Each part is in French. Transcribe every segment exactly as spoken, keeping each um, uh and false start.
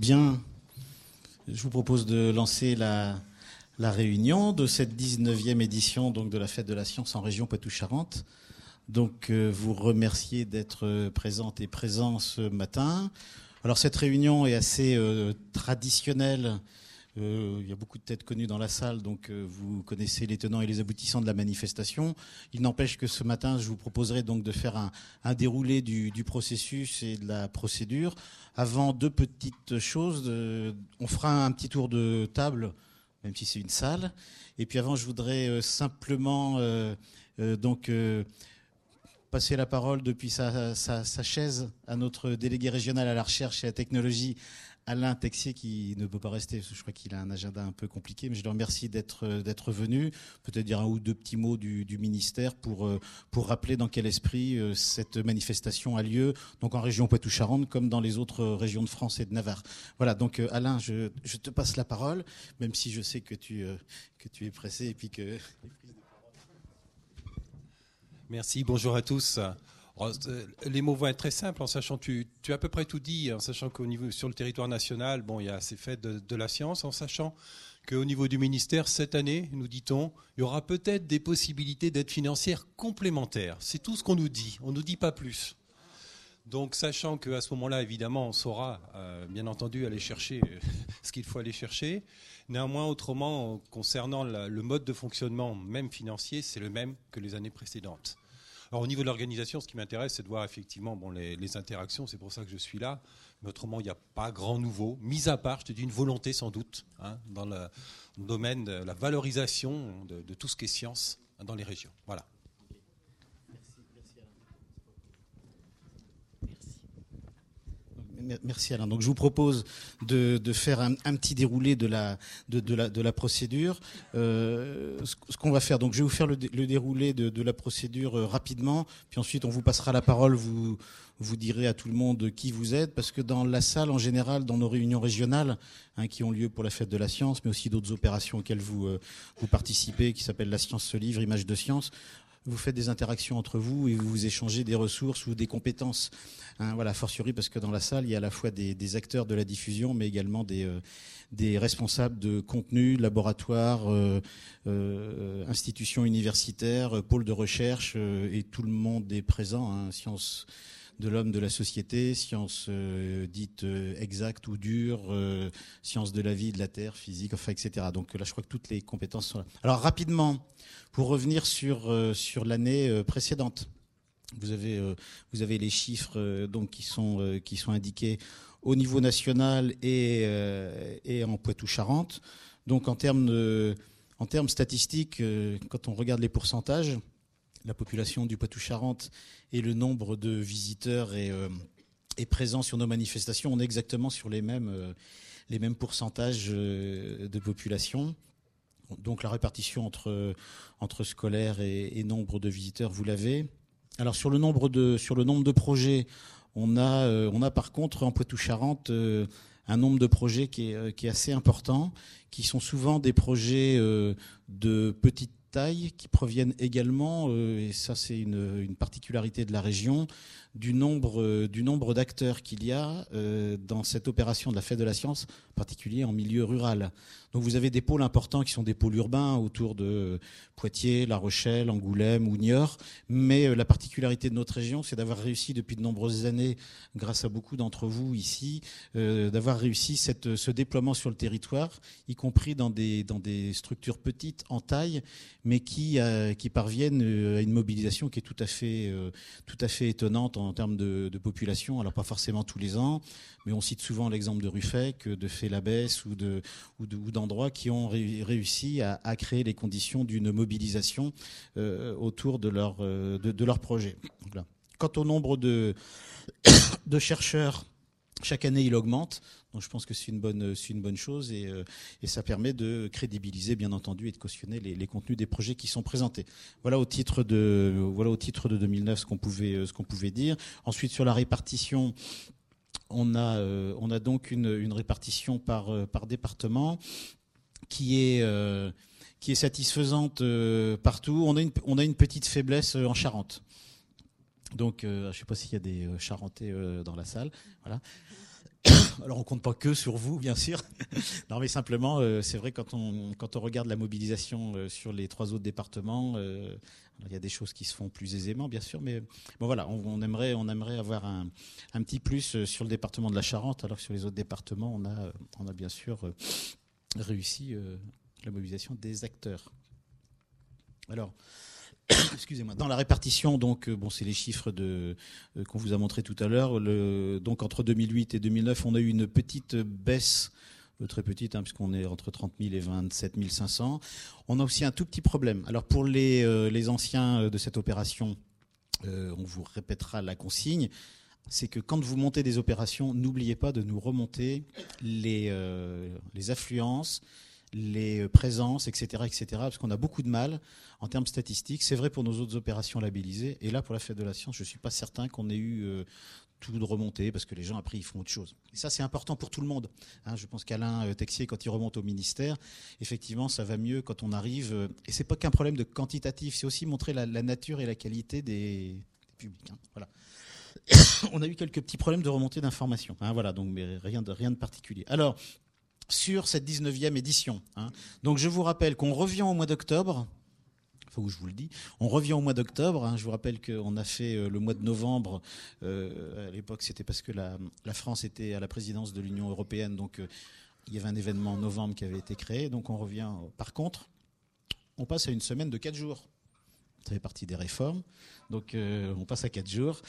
Bien, je vous propose de lancer la, la réunion de cette dix-neuvième édition donc, de la Fête de la Science en région Poitou-Charentes. Donc, euh, vous remercier d'être présente et présents ce matin. Alors, cette réunion est assez euh, traditionnelle. Euh, il y a beaucoup de têtes connues dans la salle, donc euh, vous connaissez les tenants et les aboutissants de la manifestation. Il n'empêche que ce matin, je vous proposerai donc de faire un, un déroulé du, du processus et de la procédure. Avant, deux petites choses. Euh, on fera un petit tour de table, même si c'est une salle. Et puis avant, je voudrais euh, simplement euh, euh, donc euh, passer la parole depuis sa, sa, sa chaise à notre délégué régional à la recherche et à la technologie, Alain Texier, qui ne peut pas rester, parce que je crois qu'il a un agenda un peu compliqué, mais je le remercie d'être d'être venu. Peut-être dire un ou deux petits mots du, du ministère pour, pour rappeler dans quel esprit cette manifestation a lieu, donc en région Poitou-Charentes, comme dans les autres régions de France et de Navarre. Voilà, donc Alain, je, je te passe la parole, même si je sais que tu, que tu es pressé et puis que... Merci, bonjour à tous. Les mots vont être très simples, en sachant tu, tu as à peu près tout dit, en sachant qu'au niveau sur le territoire national, bon, il y a ces fêtes de, de la science, en sachant qu'au niveau du ministère, cette année, nous dit-on, il y aura peut-être des possibilités d'aide financière complémentaires. C'est tout ce qu'on nous dit, on ne nous dit pas plus. Donc, sachant qu'à ce moment-là, évidemment, on saura, euh, bien entendu, aller chercher euh, ce qu'il faut aller chercher. Néanmoins, autrement, concernant la, le mode de fonctionnement, même financier, c'est le même que les années précédentes. Alors au niveau de l'organisation, ce qui m'intéresse, c'est de voir effectivement bon, les, les interactions, c'est pour ça que je suis là. Mais autrement, il n'y a pas grand nouveau, mis à part, je te dis, une volonté sans doute, hein, dans le domaine de la valorisation de, de tout ce qui est science hein, dans les régions. Voilà. Merci Alain. Donc je vous propose de, de faire un, un petit déroulé de la, de, de la, de la procédure. Euh, ce, ce qu'on va faire, donc je vais vous faire le, le déroulé de, de la procédure euh, rapidement, puis ensuite on vous passera la parole, vous, vous direz à tout le monde qui vous êtes, parce que dans la salle en général, dans nos réunions régionales, hein, qui ont lieu pour la Fête de la Science, mais aussi d'autres opérations auxquelles vous, euh, vous participez, qui s'appellent La Science se livre, Images de Science, vous faites des interactions entre vous et vous vous échangez des ressources ou des compétences. Hein, voilà, fortiori parce que dans la salle, il y a à la fois des, des acteurs de la diffusion, mais également des, euh, des responsables de contenu, laboratoires, euh, euh, institutions universitaires, pôles de recherche, euh, et tout le monde est présent. Hein, sciences de l'homme, de la société, sciences euh, dites euh, exactes ou dures, euh, sciences de la vie, de la terre, physique, enfin, et cetera. Donc là, je crois que toutes les compétences sont là. Alors rapidement, pour revenir sur euh, sur l'année euh, précédente, vous avez euh, vous avez les chiffres euh, donc qui sont euh, qui sont indiqués au niveau national et euh, et en Poitou-Charentes. Donc en termes de, en termes statistiques, euh, quand on regarde les pourcentages, la population du Poitou-Charentes et le nombre de visiteurs est, euh, est présent sur nos manifestations, on est exactement sur les mêmes euh, les mêmes pourcentages euh, de population. Donc la répartition entre entre scolaires et, et nombre de visiteurs, vous l'avez. Alors sur le nombre de sur le nombre de projets, on a euh, on a par contre en Poitou-Charentes euh, un nombre de projets qui est euh, qui est assez important, qui sont souvent des projets euh, de petite taille, qui proviennent également, euh, et ça c'est une, une particularité de la région, du nombre euh, du nombre d'acteurs qu'il y a euh, dans cette opération de la Fête de la Science, en particulier en milieu rural. Donc vous avez des pôles importants qui sont des pôles urbains autour de Poitiers, La Rochelle, Angoulême ou Niort, mais euh, la particularité de notre région, c'est d'avoir réussi depuis de nombreuses années, grâce à beaucoup d'entre vous ici, euh, d'avoir réussi cette, ce déploiement sur le territoire, y compris dans des, dans des structures petites en taille, mais qui, euh, qui parviennent à une mobilisation qui est tout à fait, euh, tout à fait étonnante en termes de, de population. Alors pas forcément tous les ans, mais on cite souvent l'exemple de Ruffec, de Félabès ou, de, ou, de, ou d'endroits qui ont ré, réussi à, à créer les conditions d'une mobilisation euh, autour de leur, euh, de, de leur projet. Voilà. Quant au nombre de, de chercheurs, chaque année il augmente. Donc je pense que c'est une bonne, c'est une bonne chose et, euh, et ça permet de crédibiliser, bien entendu, et de cautionner les, les contenus des projets qui sont présentés. Voilà au titre de, voilà au titre de deux mille neuf ce qu'on pouvait, ce qu'on pouvait dire. Ensuite, sur la répartition, on a, euh, on a donc une, une répartition par, euh, par département qui est, euh, qui est satisfaisante euh, partout. On a une, on a une petite faiblesse en Charente. Donc, euh, je ne sais pas s'il y a des Charentais euh, dans la salle. Voilà. Alors on compte pas que sur vous, bien sûr. Non, mais simplement, euh, c'est vrai quand on quand on regarde la mobilisation euh, sur les trois autres départements, euh, il y a des choses qui se font plus aisément, bien sûr, mais bon voilà, on, on aimerait on aimerait avoir un un petit plus sur le département de la Charente, alors que sur les autres départements, on a on a bien sûr euh, réussi euh, la mobilisation des acteurs. Alors. Excusez-moi. Dans la répartition, donc, bon, c'est les chiffres de euh, qu'on vous a montré tout à l'heure. Le, donc, entre deux mille huit et deux mille neuf, on a eu une petite baisse, euh, très petite, hein, puisqu'on est entre trente mille et vingt-sept mille cinq cents. On a aussi un tout petit problème. Alors, pour les euh, les anciens de cette opération, euh, on vous répétera la consigne. C'est que quand vous montez des opérations, n'oubliez pas de nous remonter les euh, les affluences, les présences, et cetera, et cetera, parce qu'on a beaucoup de mal en termes statistiques. C'est vrai pour nos autres opérations labellisées. Et là, pour la Fête de la Science, je ne suis pas certain qu'on ait eu euh, tout de remonté, parce que les gens, après, ils font autre chose. Et ça, c'est important pour tout le monde. Hein, je pense qu'Alain Texier, quand il remonte au ministère, effectivement, ça va mieux quand on arrive. Euh, et c'est pas qu'un problème de quantitatif, c'est aussi montrer la, la nature et la qualité des, des publics. Hein, voilà. On a eu quelques petits problèmes de remontée d'informations. Hein, voilà, donc mais rien de, rien de particulier. Alors, sur cette dix-neuvième édition. Hein. Donc je vous rappelle qu'on revient au mois d'octobre, enfin où je vous le dis, on revient au mois d'octobre. Hein. Je vous rappelle qu'on a fait euh, le mois de novembre, euh, à l'époque c'était parce que la, la France était à la présidence de l'Union européenne, donc euh, il y avait un événement en novembre qui avait été créé, donc on revient. Par contre, on passe à une semaine de quatre jours. Ça fait partie des réformes, donc euh, on passe à quatre jours.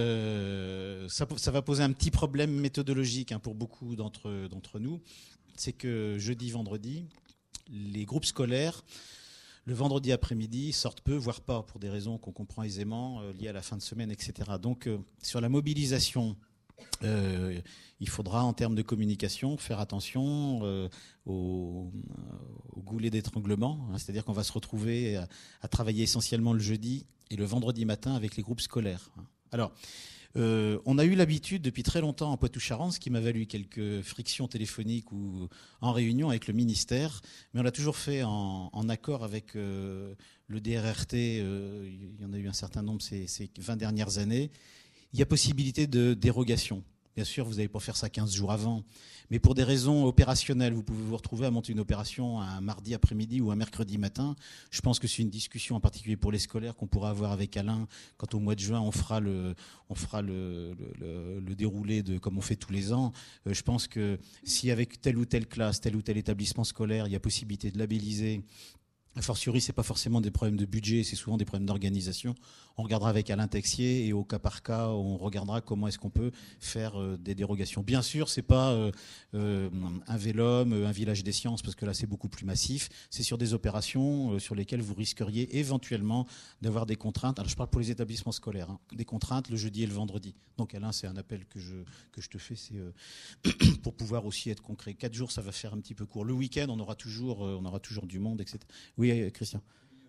Euh, ça, ça va poser un petit problème méthodologique hein, pour beaucoup d'entre, d'entre nous. C'est que jeudi, vendredi, les groupes scolaires, le vendredi après-midi, sortent peu, voire pas, pour des raisons qu'on comprend aisément, euh, liées à la fin de semaine, et cetera. Donc, euh, sur la mobilisation, euh, il faudra, en termes de communication, faire attention euh, au, au goulet d'étranglement. Hein, c'est-à-dire qu'on va se retrouver à, à travailler essentiellement le jeudi et le vendredi matin avec les groupes scolaires. Alors, Euh, on a eu l'habitude depuis très longtemps en Poitou-Charentes, ce qui m'a valu quelques frictions téléphoniques ou en réunion avec le ministère, mais on l'a toujours fait en, en accord avec euh, le D R R T. Euh, il y en a eu un certain nombre ces, ces vingt dernières années. Il y a possibilité de dérogation. Bien sûr, vous n'allez pas faire ça quinze jours avant, mais pour des raisons opérationnelles, vous pouvez vous retrouver à monter une opération un mardi après-midi ou un mercredi matin. Je pense que c'est une discussion en particulier pour les scolaires qu'on pourra avoir avec Alain quand au mois de juin on fera le, on fera le, le, le, le déroulé de comme on fait tous les ans. Euh, je pense que si avec telle ou telle classe, tel ou tel établissement scolaire, il y a possibilité de labelliser. A fortiori, c'est pas forcément des problèmes de budget, c'est souvent des problèmes d'organisation. On regardera avec Alain Texier et au cas par cas, on regardera comment est-ce qu'on peut faire euh, des dérogations. Bien sûr, c'est pas euh, euh, un Vélum, un village des sciences, parce que là c'est beaucoup plus massif. C'est sur des opérations euh, sur lesquelles vous risqueriez éventuellement d'avoir des contraintes. Alors je parle pour les établissements scolaires, hein, des contraintes le jeudi et le vendredi. Donc Alain, c'est un appel que je que je te fais, c'est euh, pour pouvoir aussi être concret. Quatre jours, ça va faire un petit peu court. Le week-end, on aura toujours, euh, on aura toujours du monde, et cetera. Oui. Oui, Christian.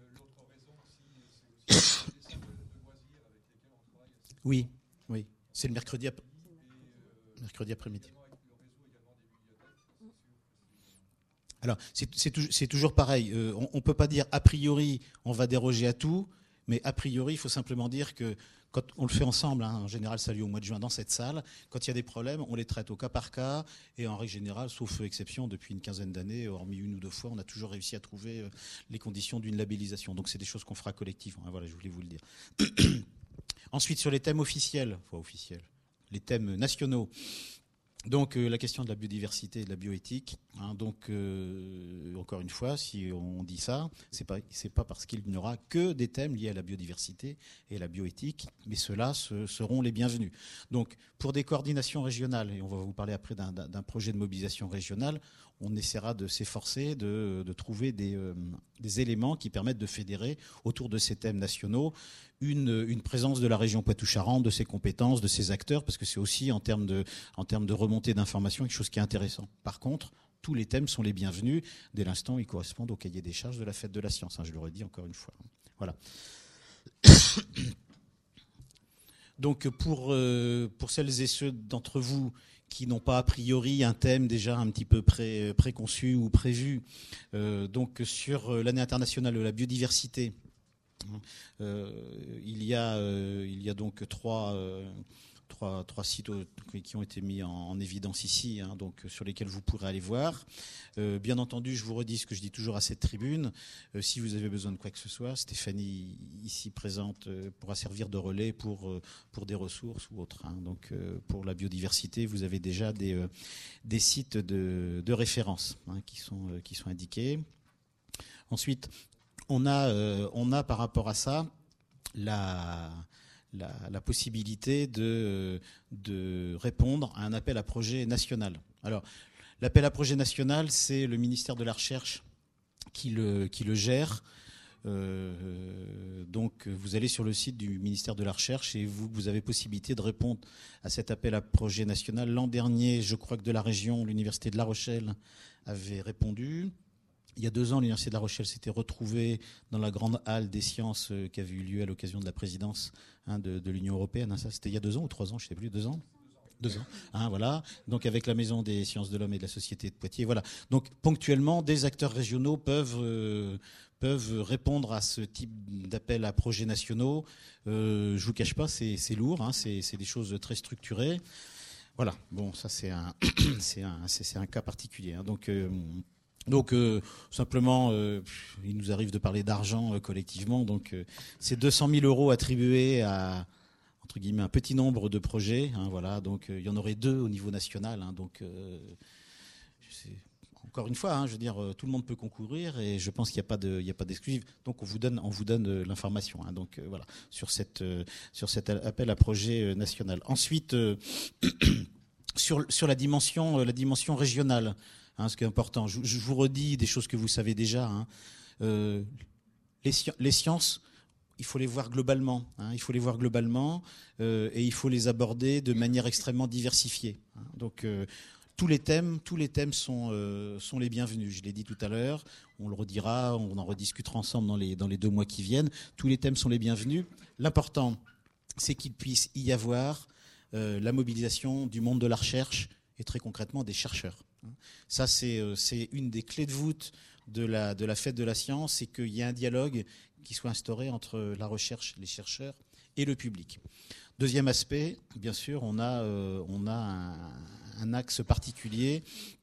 Oui, oui. C'est le mercredi, ap- mercredi après-midi. Alors, c'est, c'est, c'est toujours pareil. Euh, on ne peut pas dire a priori on va déroger à tout, mais a priori il faut simplement dire que quand on le fait ensemble, hein, en général ça a lieu au mois de juin dans cette salle, quand il y a des problèmes, on les traite au cas par cas, et en règle générale, sauf exception, depuis une quinzaine d'années, hormis une ou deux fois, on a toujours réussi à trouver euh, les conditions d'une labellisation. Donc c'est des choses qu'on fera collectivement. Hein, voilà, je voulais vous le dire. Ensuite, sur les thèmes officiels, enfin officiels, les thèmes nationaux, donc euh, la question de la biodiversité et de la bioéthique. Hein, donc euh, encore une fois, si on dit ça, c'est pas c'est pas parce qu'il n'y aura que des thèmes liés à la biodiversité et à la bioéthique, mais ceux-là ce, seront les bienvenus. Donc pour des coordinations régionales, et on va vous parler après d'un, d'un projet de mobilisation régionale, on essaiera de s'efforcer de, de trouver des, euh, des éléments qui permettent de fédérer autour de ces thèmes nationaux une, une présence de la région Poitou-Charentes, de ses compétences, de ses acteurs, parce que c'est aussi en termes de, en termes de remontée d'informations quelque chose qui est intéressant. Par contre, tous les thèmes sont les bienvenus dès l'instant où ils correspondent au cahier des charges de la Fête de la Science. Hein, je le redis encore une fois. Voilà. Donc pour, euh, pour celles et ceux d'entre vous qui n'ont pas a priori un thème déjà un petit peu pré, préconçu ou prévu, euh, donc sur l'année internationale de la biodiversité, euh, il y a, euh, il y a donc trois, euh, trois, trois sites qui ont été mis en, en évidence ici, hein, donc sur lesquels vous pourrez aller voir. Euh, bien entendu, je vous redis ce que je dis toujours à cette tribune. Euh, si vous avez besoin de quoi que ce soit, Stéphanie, ici présente, euh, pourra servir de relais pour, euh, pour des ressources ou autres. Hein. Donc, euh, pour la biodiversité, vous avez déjà des, euh, des sites de, de référence hein, qui sont, euh, qui sont indiqués. Ensuite, on a, euh, on a par rapport à ça la... La, la possibilité de, de répondre à un appel à projet national. Alors, l'appel à projet national, c'est le ministère de la Recherche qui le, qui le gère. Euh, donc, vous allez sur le site du ministère de la Recherche et vous, vous avez possibilité de répondre à cet appel à projet national. L'an dernier, je crois que de la région, l'université de La Rochelle avait répondu. Il y a deux ans, l'Université de La Rochelle s'était retrouvée dans la grande halle des sciences euh, qui avait eu lieu à l'occasion de la présidence hein, de, de l'Union européenne. Hein, ça, c'était il y a deux ans ou trois ans, je ne sais plus, deux ans Deux ans. Hein, voilà. Donc, avec la Maison des sciences de l'homme et de la société de Poitiers. Voilà. Donc, ponctuellement, des acteurs régionaux peuvent, euh, peuvent répondre à ce type d'appel à projets nationaux. Euh, je ne vous cache pas, c'est, c'est lourd, hein, c'est, c'est des choses très structurées. Voilà. Bon, ça, c'est un, c'est un, c'est, c'est un cas particulier. Hein. Donc, euh, Donc euh, simplement, euh, il nous arrive de parler d'argent euh, collectivement. Donc euh, c'est deux cent mille euros attribués à entre guillemets un petit nombre de projets. Hein, voilà. Donc euh, il y en aurait deux au niveau national. Hein, donc euh, c'est, encore une fois, hein, je veux dire, euh, tout le monde peut concourir et je pense qu'il n'y a pas de, il y a pas d'exclusive. Donc on vous donne, on vous donne euh, l'information. Hein, donc euh, voilà sur cette, euh, sur cet appel à projet euh, national. Ensuite, euh, sur sur la dimension, euh, la dimension régionale. Hein, ce qui est important. Je, je vous redis des choses que vous savez déjà. Hein. Euh, les, sci- les sciences, il faut les voir globalement. Hein, il faut les voir globalement euh, et il faut les aborder de manière extrêmement diversifiée. Hein. Donc euh, tous les thèmes, tous les thèmes sont euh, sont les bienvenus. Je l'ai dit tout à l'heure. On le redira, on en rediscutera ensemble dans les dans les deux mois qui viennent. Tous les thèmes sont les bienvenus. L'important, c'est qu'il puisse y avoir euh, la mobilisation du monde de la recherche et très concrètement des chercheurs. Ça, c'est, c'est une des clés de voûte de la, de la fête de la science, c'est qu'il y ait un dialogue qui soit instauré entre la recherche, les chercheurs et le public. Deuxième aspect, bien sûr, on a, euh, on a un, un axe particulier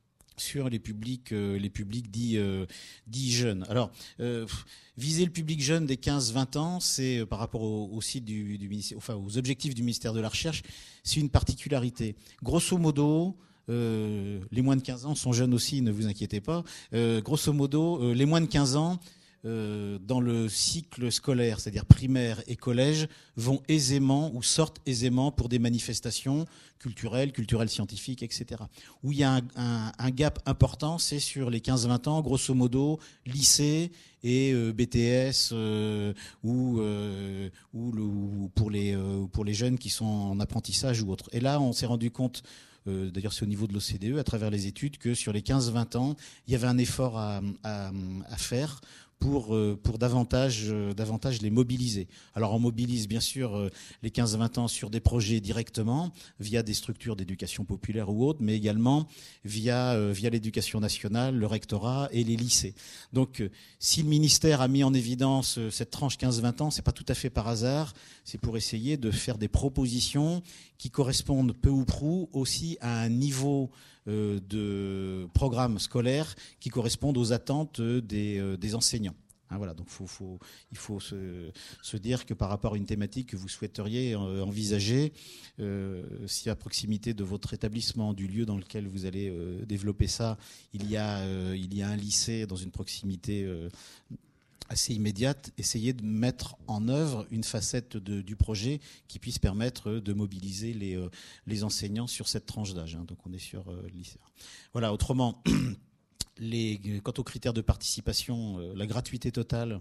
sur les publics, euh, les publics dits, euh, dits jeunes. Alors, euh, viser le public jeune des quinze vingt ans, c'est euh, par rapport au, au site du, du ministère, enfin aux objectifs du ministère de la Recherche, c'est une particularité. Grosso modo, Euh, les moins de quinze ans sont jeunes aussi, ne vous inquiétez pas. Euh, grosso modo, euh, les moins de quinze ans, euh, dans le cycle scolaire, c'est-à-dire primaire et collège, vont aisément ou sortent aisément pour des manifestations culturelles, culturelles scientifiques, et cetera. Où il y a un, un, un gap important, c'est sur les quinze vingt ans, grosso modo, lycée et euh, B T S euh, ou, euh, ou, le, ou pour, les, euh, pour les jeunes qui sont en apprentissage ou autre. Et là, on s'est rendu compte, Euh, d'ailleurs c'est au niveau de l'O C D E, à travers les études, que sur les quinze vingt ans, il y avait un effort à, à, à faire pour, euh, pour davantage, euh, davantage les mobiliser. Alors on mobilise bien sûr euh, les quinze vingt ans sur des projets directement, via des structures d'éducation populaire ou autres, mais également via, euh, via l'éducation nationale, le rectorat et les lycées. Donc euh, si le ministère a mis en évidence euh, cette tranche quinze vingt ans, c'est pas tout à fait par hasard, c'est pour essayer de faire des propositions qui correspondent peu ou prou aussi à un niveau euh, de programme scolaire qui correspondent aux attentes des, euh, des enseignants. Hein, voilà, donc faut, faut, il faut se, se dire que par rapport à une thématique que vous souhaiteriez euh, envisager, euh, si à proximité de votre établissement, du lieu dans lequel vous allez euh, développer ça, il y a, euh, il y a un lycée dans une proximité euh, assez immédiate, essayer de mettre en œuvre une facette de, du projet qui puisse permettre de mobiliser les, euh, les enseignants sur cette tranche d'âge. Hein. Donc on est sur euh, le lycée. Voilà, autrement, les, quant aux critères de participation, euh, la gratuité totale,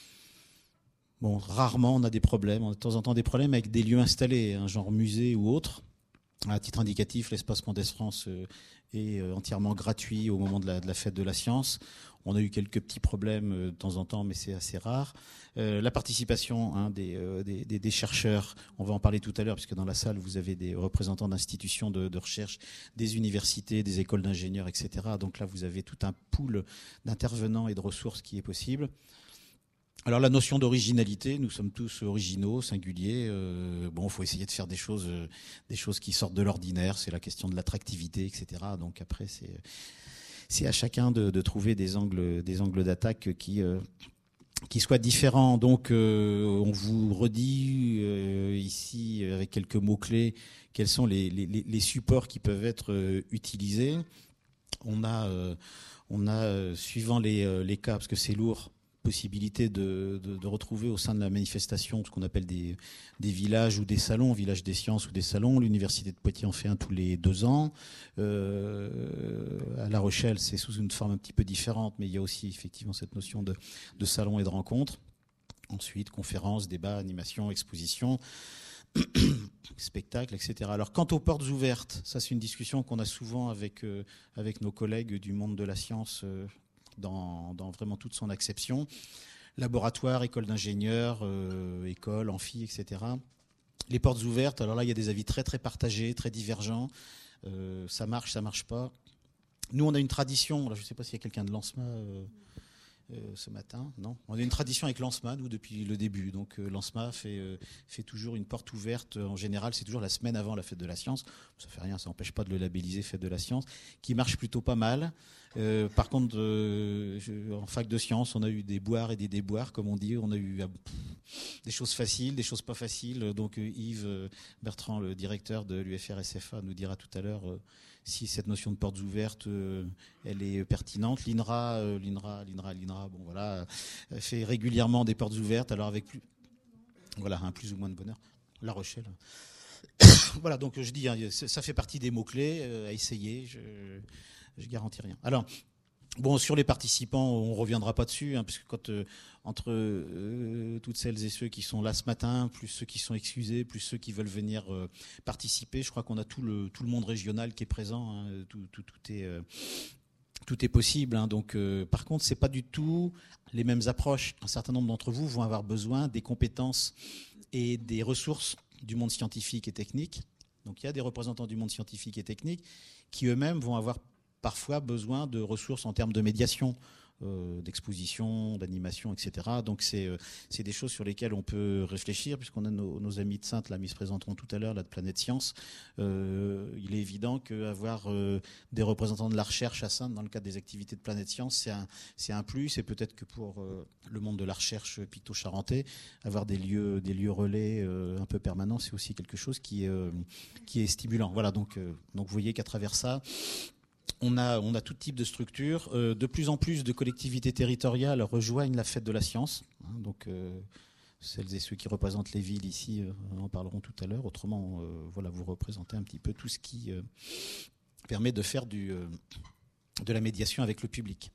bon, rarement on a des problèmes, on a de temps en temps des problèmes avec des lieux installés, hein, genre musée ou autre. À titre indicatif, l'espace Mendès France euh, est euh, entièrement gratuit au moment de la, de la fête de la science. On a eu quelques petits problèmes euh, de temps en temps, mais c'est assez rare. Euh, la participation hein, des, euh, des, des, des chercheurs, on va en parler tout à l'heure, puisque dans la salle, vous avez des représentants d'institutions de, de recherche, des universités, des écoles d'ingénieurs, et cetera. Donc là, vous avez tout un pool d'intervenants et de ressources qui est possible. Alors la notion d'originalité, nous sommes tous originaux, singuliers. Euh, bon, il faut essayer de faire des choses, euh, des choses qui sortent de l'ordinaire. C'est la question de l'attractivité, et cetera. Donc après, c'est c'est à chacun de, de trouver des angles, des angles d'attaque qui euh, qui soient différents. Donc euh, on vous redit euh, ici avec quelques mots clés quels sont les, les, les supports qui peuvent être euh, utilisés. On a euh, on a euh, suivant les euh, les cas, parce que c'est lourd, possibilité de, de, de retrouver au sein de la manifestation ce qu'on appelle des, des villages ou des salons, villages des sciences ou des salons. L'université de Poitiers en fait un tous les deux ans. Euh, à La Rochelle, c'est sous une forme un petit peu différente, mais il y a aussi effectivement cette notion de, de salon et de rencontre. Ensuite, conférences, débats, animations, expositions, spectacles, et cetera. Alors, quant aux portes ouvertes, ça c'est une discussion qu'on a souvent avec, euh, avec nos collègues du monde de la science, euh, Dans, dans vraiment toute son acception. Laboratoire, école d'ingénieurs, euh, école, amphi, et cetera. Les portes ouvertes, alors là, il y a des avis très très partagés, très divergents. Euh, ça marche, ça marche pas. Nous, on a une tradition, alors je ne sais pas s'il y a quelqu'un de Lancema euh, euh, ce matin, non. On a une tradition avec Lancema, nous, depuis le début. Donc euh, Lancema fait, euh, fait toujours une porte ouverte. En général, c'est toujours la semaine avant la fête de la science. Ça fait rien, ça n'empêche pas de le labelliser fête de la science, qui marche plutôt pas mal. Euh, par contre, euh, je, en fac de sciences, on a eu des boires et des déboires, comme on dit. On a eu euh, pff, des choses faciles, des choses pas faciles. Donc euh, Yves euh, Bertrand, le directeur de l'U F R S F A, nous dira tout à l'heure euh, si cette notion de portes ouvertes, euh, elle est pertinente. L'INRA, euh, l'INRA, l'INRA, l'INRA, bon voilà, fait régulièrement des portes ouvertes. Alors avec plus, voilà, un plus ou moins de bonheur. La Rochelle. Voilà, donc je dis, hein, ça fait partie des mots clés euh, à essayer. Je, Je garantis rien. Alors, bon, sur les participants, on reviendra pas dessus, hein, parce que quand euh, entre euh, toutes celles et ceux qui sont là ce matin, plus ceux qui sont excusés, plus ceux qui veulent venir euh, participer, je crois qu'on a tout le tout le monde régional qui est présent. Hein, tout, tout, tout est euh, tout est possible. Hein, donc, euh, par contre, c'est pas du tout les mêmes approches. Un certain nombre d'entre vous vont avoir besoin des compétences et des ressources du monde scientifique et technique. Donc, il y a des représentants du monde scientifique et technique qui eux-mêmes vont avoir parfois besoin de ressources en termes de médiation, euh, d'exposition, d'animation, et cetera. Donc c'est euh, c'est des choses sur lesquelles on peut réfléchir, puisqu'on a nos, nos amis de Saintes, là, ils se présenteront tout à l'heure, là, de Planète Science. Euh, il est évident qu'avoir euh, des représentants de la recherche à Saintes dans le cadre des activités de Planète Science, c'est un, c'est un plus, et peut-être que pour euh, le monde de la recherche picto-charentais, avoir des lieux, des lieux relais euh, un peu permanents, c'est aussi quelque chose qui, euh, qui est stimulant. Voilà, donc, euh, donc vous voyez qu'à travers ça, On a, on a tout type de structures. Euh, de plus en plus de collectivités territoriales rejoignent la fête de la science. Hein, donc, euh, celles et ceux qui représentent les villes ici euh, en parleront tout à l'heure. Autrement, euh, voilà, vous représentez un petit peu tout ce qui euh, permet de faire du, euh, de la médiation avec le public.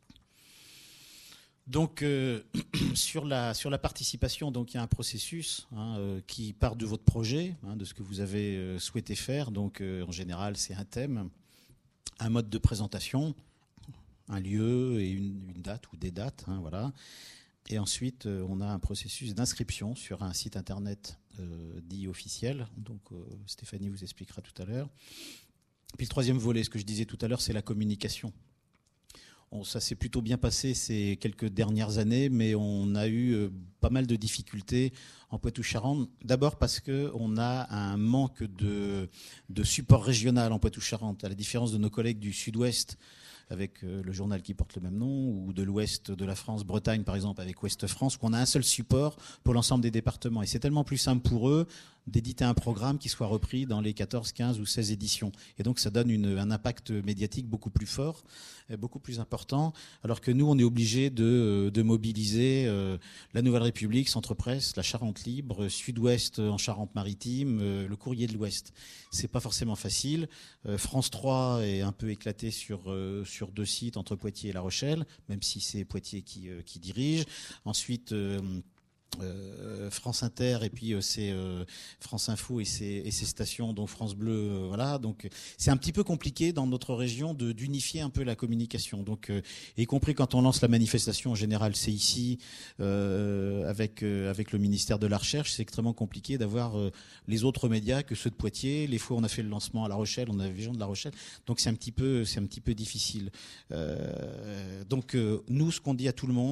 Donc, euh, sur, la, sur la participation, donc, il y a un processus hein, euh, qui part de votre projet, hein, de ce que vous avez euh, souhaité faire. Donc, euh, en général, c'est un thème, un mode de présentation, un lieu et une, une date ou des dates, hein, voilà. Et ensuite, euh, on a un processus d'inscription sur un site internet euh, dit officiel. Donc, euh, Stéphanie vous expliquera tout à l'heure. Puis le troisième volet, ce que je disais tout à l'heure, c'est la communication. Bon, ça s'est plutôt bien passé ces quelques dernières années, mais on a eu euh, pas mal de difficultés en Poitou-Charentes. D'abord parce qu'on a un manque de, de support régional en Poitou-Charentes, à la différence de nos collègues du Sud-Ouest, avec euh, le journal qui porte le même nom, ou de l'Ouest de la France, Bretagne par exemple, avec Ouest France, qu'on a un seul support pour l'ensemble des départements. Et c'est tellement plus simple pour eux d'éditer un programme qui soit repris dans les quatorze, quinze ou seize éditions. Et donc ça donne une, un impact médiatique beaucoup plus fort, beaucoup plus important, alors que nous, on est obligé de, de mobiliser euh, la Nouvelle République, Centre Presse, la Charente Libre, Sud-Ouest en Charente-Maritime, euh, le Courrier de l'Ouest. C'est pas forcément facile. Euh, France trois est un peu éclaté sur, euh, sur deux sites, entre Poitiers et La Rochelle, même si c'est Poitiers qui, euh, qui dirige. Ensuite... Euh, Euh, France Inter et puis euh, c'est euh, France Info et ses, et ses stations, donc France Bleu, euh, voilà. Donc c'est un petit peu compliqué dans notre région de d'unifier un peu la communication. Donc euh, y compris quand on lance la manifestation en général, c'est ici euh, avec euh, avec le ministère de la Recherche, c'est extrêmement compliqué d'avoir euh, les autres médias que ceux de Poitiers. Les fois on a fait le lancement à La Rochelle, on avait les gens de La Rochelle, donc c'est un petit peu c'est un petit peu difficile. Euh, donc euh, nous, ce qu'on dit à tout le monde,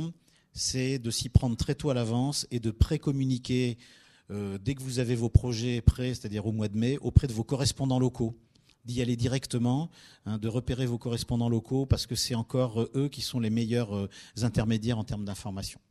c'est de s'y prendre très tôt à l'avance et de pré-communiquer euh, dès que vous avez vos projets prêts, c'est-à-dire au mois de mai, auprès de vos correspondants locaux, d'y aller directement, hein, de repérer vos correspondants locaux parce que c'est encore euh, eux qui sont les meilleurs euh, intermédiaires en termes d'information.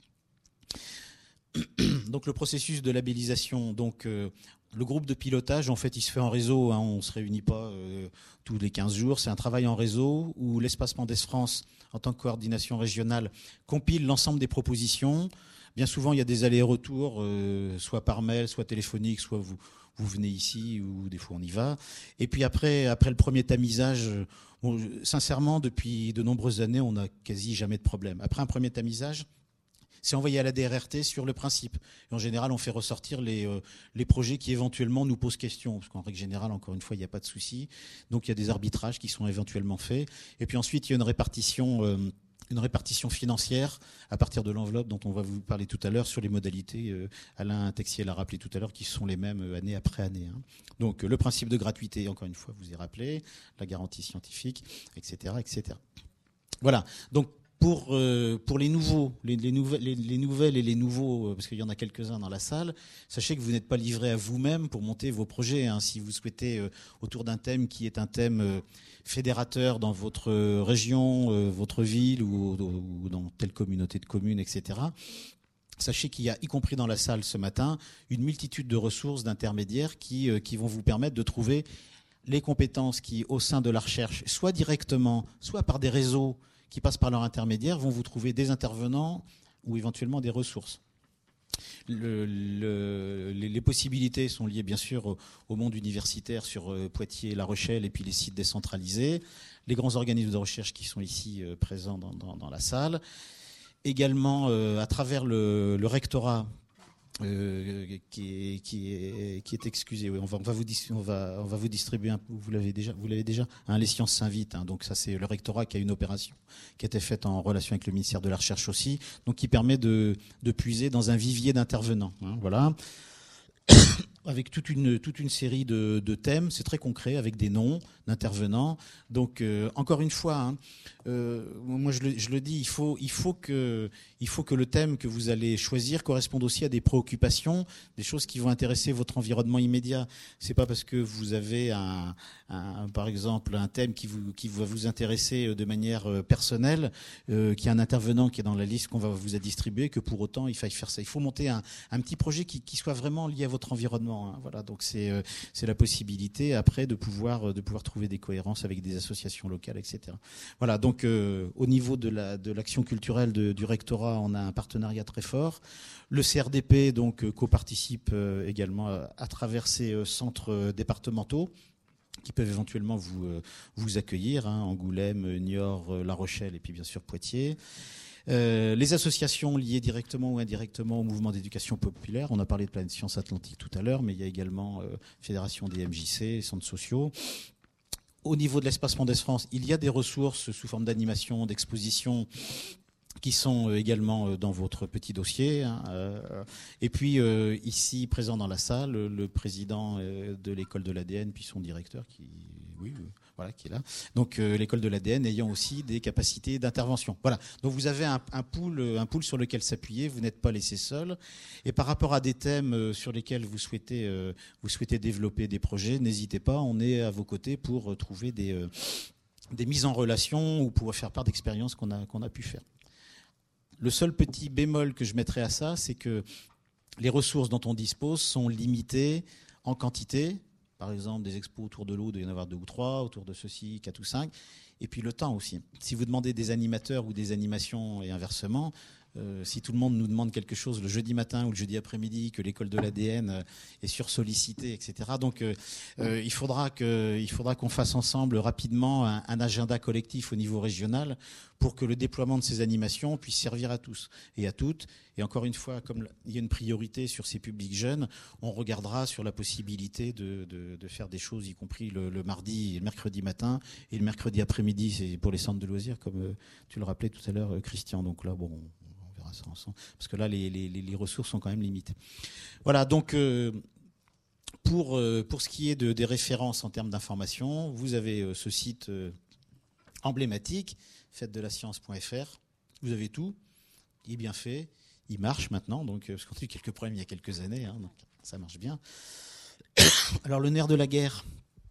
Donc le processus de labellisation, donc euh, le groupe de pilotage, en fait, il se fait en réseau, hein, on ne se réunit pas euh, tous les quinze jours, c'est un travail en réseau où l'Espace Mendès France, en tant que coordination régionale, compile l'ensemble des propositions. Bien souvent, il y a des allers-retours, euh, soit par mail, soit téléphonique, soit vous, vous venez ici, ou des fois on y va. Et puis après, après le premier tamisage, bon, sincèrement, depuis de nombreuses années, on n'a quasi jamais de problème. Après un premier tamisage, c'est envoyé à la D R R T sur le principe. Et en général, on fait ressortir les, euh, les projets qui éventuellement nous posent question. Parce qu'en règle générale, encore une fois, il n'y a pas de souci. Donc il y a des arbitrages qui sont éventuellement faits. Et puis ensuite, il y a une répartition, euh, une répartition financière à partir de l'enveloppe dont on va vous parler tout à l'heure sur les modalités. Euh, Alain Texier l'a rappelé tout à l'heure, qui sont les mêmes euh, année après année. Hein. Donc euh, le principe de gratuité, encore une fois, vous y rappelez, la garantie scientifique, et cetera, et cetera. Voilà. Donc Pour, euh, pour les nouveaux, les, les, nouvelles, les, les nouvelles et les nouveaux, euh, parce qu'il y en a quelques-uns dans la salle, sachez que vous n'êtes pas livré à vous-même pour monter vos projets. Hein. Si vous souhaitez, euh, autour d'un thème qui est un thème euh, fédérateur dans votre région, euh, votre ville ou, ou dans telle communauté de communes, et cetera, sachez qu'il y a, y compris dans la salle ce matin, une multitude de ressources, d'intermédiaires qui, euh, qui vont vous permettre de trouver les compétences qui, au sein de la recherche, soit directement, soit par des réseaux qui passent par leur intermédiaire, vont vous trouver des intervenants ou éventuellement des ressources. Le, le, les, les possibilités sont liées bien sûr au, au monde universitaire sur euh, Poitiers, La Rochelle et puis les sites décentralisés, les grands organismes de recherche qui sont ici euh, présents dans, dans, dans la salle. Également euh, à travers le, le rectorat Euh, qui, est, qui, est, qui est excusé. Oui, on, va, on, va vous, on, va, on va vous distribuer un, vous l'avez déjà, vous l'avez déjà hein, les sciences s'invitent. Hein, donc ça, c'est le rectorat qui a une opération qui a été faite en relation avec le ministère de la Recherche aussi, donc qui permet de, de puiser dans un vivier d'intervenants. Hein, voilà. Avec toute une, toute une série de, de thèmes, c'est très concret, avec des noms d'intervenants. Donc, euh, encore une fois, hein, euh, moi je le, je le dis, il faut, il, faut que, il faut que le thème que vous allez choisir corresponde aussi à des préoccupations, des choses qui vont intéresser votre environnement immédiat. C'est pas parce que vous avez, un, un, par exemple, un thème qui, vous, qui va vous intéresser de manière personnelle, euh, qu'il y a un intervenant qui est dans la liste qu'on va vous a distribué, que pour autant il faille faire ça. Il faut monter un, un petit projet qui, qui soit vraiment lié à votre environnement. Hein, voilà, donc c'est euh, c'est la possibilité après de pouvoir de pouvoir trouver des cohérences avec des associations locales, et cetera. Voilà, donc euh, au niveau de la de l'action culturelle de, du rectorat, on a un partenariat très fort. Le C R D P donc euh, co-participe euh, également à, à travers ces euh, centres euh, départementaux qui peuvent éventuellement vous euh, vous accueillir, hein, Angoulême, Niort, euh, La Rochelle et puis bien sûr Poitiers. Euh, les associations liées directement ou indirectement au mouvement d'éducation populaire. On a parlé de Planète Science Atlantique tout à l'heure, mais il y a également euh, Fédération des M J C, les centres sociaux. Au niveau de l'Espace Mendès France, il y a des ressources sous forme d'animation, d'exposition, qui sont également dans votre petit dossier. Hein. Et puis, euh, ici, présent dans la salle, le président de l'école de l'A D N, puis son directeur, qui, oui, voilà, qui est là. Donc, euh, l'école de l'A D N ayant aussi des capacités d'intervention. Voilà. Donc, vous avez un, un pool, un pool sur lequel s'appuyer. Vous n'êtes pas laissé seul. Et par rapport à des thèmes sur lesquels vous souhaitez, euh, vous souhaitez développer des projets, n'hésitez pas. On est à vos côtés pour trouver des, euh, des mises en relation ou pour faire part d'expériences qu'on a, qu'on a pu faire. Le seul petit bémol que je mettrais à ça, c'est que les ressources dont on dispose sont limitées en quantité. Par exemple, des expos autour de l'eau, il doit y en avoir deux ou trois, autour de ceci, quatre ou cinq. Et puis le temps aussi. Si vous demandez des animateurs ou des animations et inversement, euh, si tout le monde nous demande quelque chose le jeudi matin ou le jeudi après-midi, que l'école de l'A D N est sursollicitée, et cetera. Donc euh, euh, il faudra que, il faudra qu'on fasse ensemble rapidement un, un agenda collectif au niveau régional pour que le déploiement de ces animations puisse servir à tous et à toutes. Et encore une fois, comme il y a une priorité sur ces publics jeunes, on regardera sur la possibilité de, de, de faire des choses, y compris le, le mardi et le mercredi matin. Et le mercredi après-midi, c'est pour les centres de loisirs, comme tu le rappelais tout à l'heure, Christian. Donc là, bon, on verra ça ensemble. Parce que là, les, les, les ressources sont quand même limitées. Voilà, donc euh, pour, euh, pour ce qui est de, des références en termes d'information, vous avez euh, ce site euh, emblématique, fête de la science point f r. Vous avez tout. il est bien fait, il marche maintenant, donc, parce qu'on a eu quelques problèmes il y a quelques années, hein, donc ça marche bien. Alors le nerf de la guerre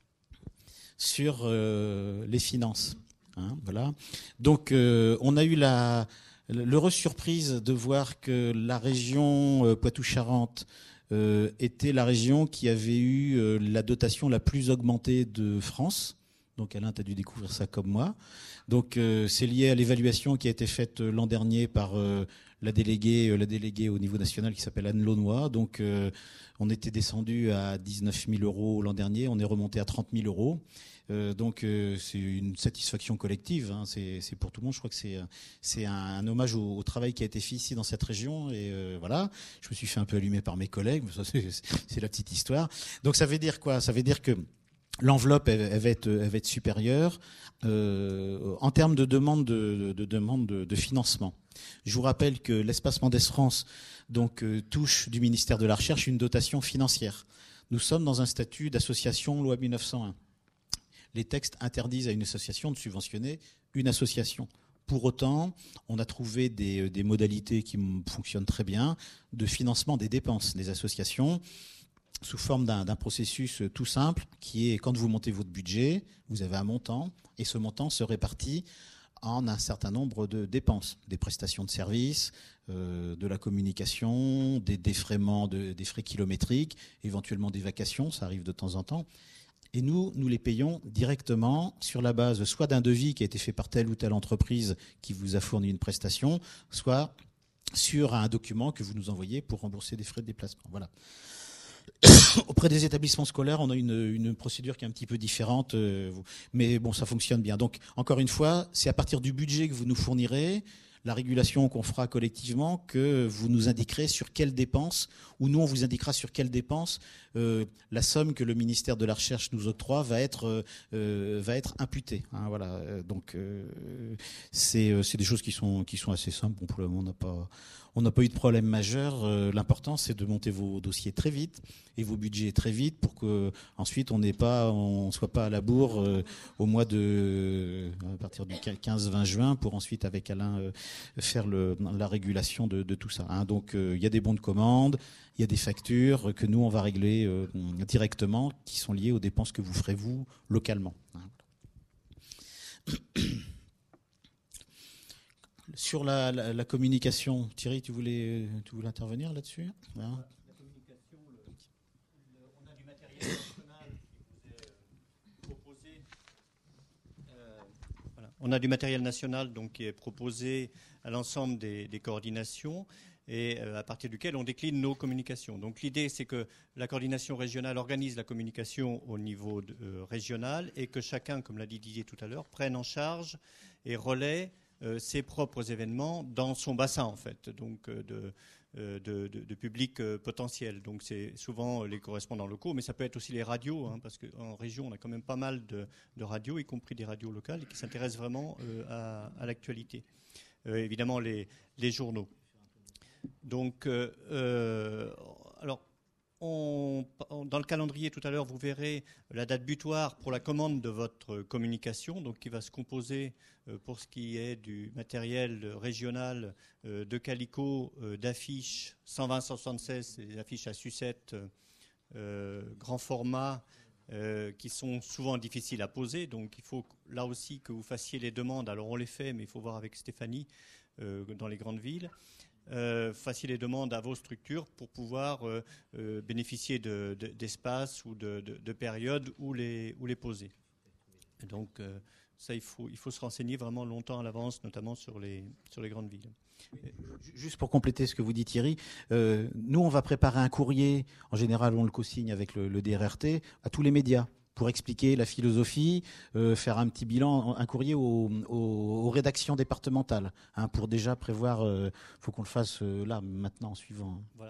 sur euh, les finances. Hein, voilà. Donc euh, on a eu la, l'heureuse surprise de voir que la région euh, Poitou-Charentes euh, était la région qui avait eu euh, la dotation la plus augmentée de France. Donc Alain, tu as dû découvrir ça comme moi. Donc euh, c'est lié à l'évaluation qui a été faite euh, l'an dernier par euh, la déléguée, euh, la déléguée au niveau national qui s'appelle Anne Launois. Donc euh, on était descendu à dix-neuf mille euros l'an dernier, on est remonté à trente mille euros. Euh, donc euh, c'est une satisfaction collective, hein. c'est, c'est pour tout le monde. Je crois que c'est, c'est un, un hommage au, au travail qui a été fait ici dans cette région. Et euh, voilà, je me suis fait un peu allumer par mes collègues, mais ça c'est, c'est la petite histoire. Donc ça veut dire quoi ? Ça veut dire que l'enveloppe elle, elle va être, elle va être supérieure euh, en termes de demande de, de, demande de, de financement. Je vous rappelle que l'espace Mendès France donc euh, touche du ministère de la Recherche une dotation financière. Nous sommes dans un statut d'association loi mille neuf cent un. Les textes interdisent à une association de subventionner une association. Pour autant, on a trouvé des, des modalités qui fonctionnent très bien de financement des dépenses des associations sous forme d'un, d'un processus tout simple qui est quand vous montez votre budget, vous avez un montant et ce montant se répartit en un certain nombre de dépenses, des prestations de services, euh, de la communication, des défraiements, de, des frais kilométriques, éventuellement des vacations, ça arrive de temps en temps. Et nous, nous les payons directement sur la base soit d'un devis qui a été fait par telle ou telle entreprise qui vous a fourni une prestation, soit sur un document que vous nous envoyez pour rembourser des frais de déplacement. Voilà. Auprès des établissements scolaires, on a une, une procédure qui est un petit peu différente, euh, mais bon, ça fonctionne bien. Donc, encore une fois, c'est à partir du budget que vous nous fournirez, la régulation qu'on fera collectivement, que vous nous indiquerez sur quelles dépenses, ou nous on vous indiquera sur quelles dépenses euh, la somme que le ministère de la Recherche nous octroie va être euh, va être imputée. Hein, voilà. Donc euh, c'est c'est des choses qui sont qui sont assez simples. Bon, pour le moment, on n'a pas on n'a pas eu de problème majeur. Euh, l'important, c'est de monter vos dossiers très vite et vos budgets très vite pour que ensuite on n'ait pas on soit pas à la bourre euh, au mois de à partir du quinze vingt juin pour ensuite avec Alain euh, faire le, la régulation de, de tout ça. Hein. Donc il euh, y a des bons de commande, il y a des factures que nous on va régler euh, directement, qui sont liées aux dépenses que vous ferez vous localement. Hein. Sur la, la, la communication, Thierry, tu voulais, tu voulais intervenir là-dessus ? Hein ? La communication, le, le, on a du matériel national qui vous est proposé. Euh, voilà. On a du matériel national donc qui est proposé à l'ensemble des, des coordinations et euh, à partir duquel on décline nos communications. Donc l'idée, c'est que la coordination régionale organise la communication au niveau de, euh, régional et que chacun, comme l'a dit Didier tout à l'heure, prenne en charge et relaie euh, ses propres événements dans son bassin, en fait, donc euh, de, euh, de, de, de public euh, potentiel. Donc c'est souvent les correspondants locaux, mais ça peut être aussi les radios, hein, parce qu'en région, on a quand même pas mal de, de radios, y compris des radios locales, qui s'intéressent vraiment euh, à, à l'actualité. Euh, évidemment, les, les journaux. Donc, euh, euh, alors, on, dans le calendrier tout à l'heure, vous verrez la date butoir pour la commande de votre communication, donc qui va se composer euh, pour ce qui est du matériel régional euh, de Calico, euh, d'affiches cent vingt cent soixante-seize, des affiches à sucette euh, grand format, euh, qui sont souvent difficiles à poser. Donc, il faut là aussi que vous fassiez les demandes. Alors, on les fait, mais il faut voir avec Stéphanie euh, dans les grandes villes. Euh, fassiez les demandes à vos structures pour pouvoir euh, euh, bénéficier de, de, d'espaces ou de, de, de périodes où les, où les poser. Et donc euh, ça, il faut, il faut se renseigner vraiment longtemps à l'avance, notamment sur les, sur les grandes villes. Juste pour compléter ce que vous dit Thierry, euh, nous on va préparer un courrier, en général on le co-signe avec le, le D R R T, à tous les médias, pour expliquer la philosophie, euh, faire un petit bilan, un courrier aux, aux, aux rédactions départementales, hein, pour déjà prévoir, il euh, faut qu'on le fasse euh, là, maintenant, en suivant. Voilà.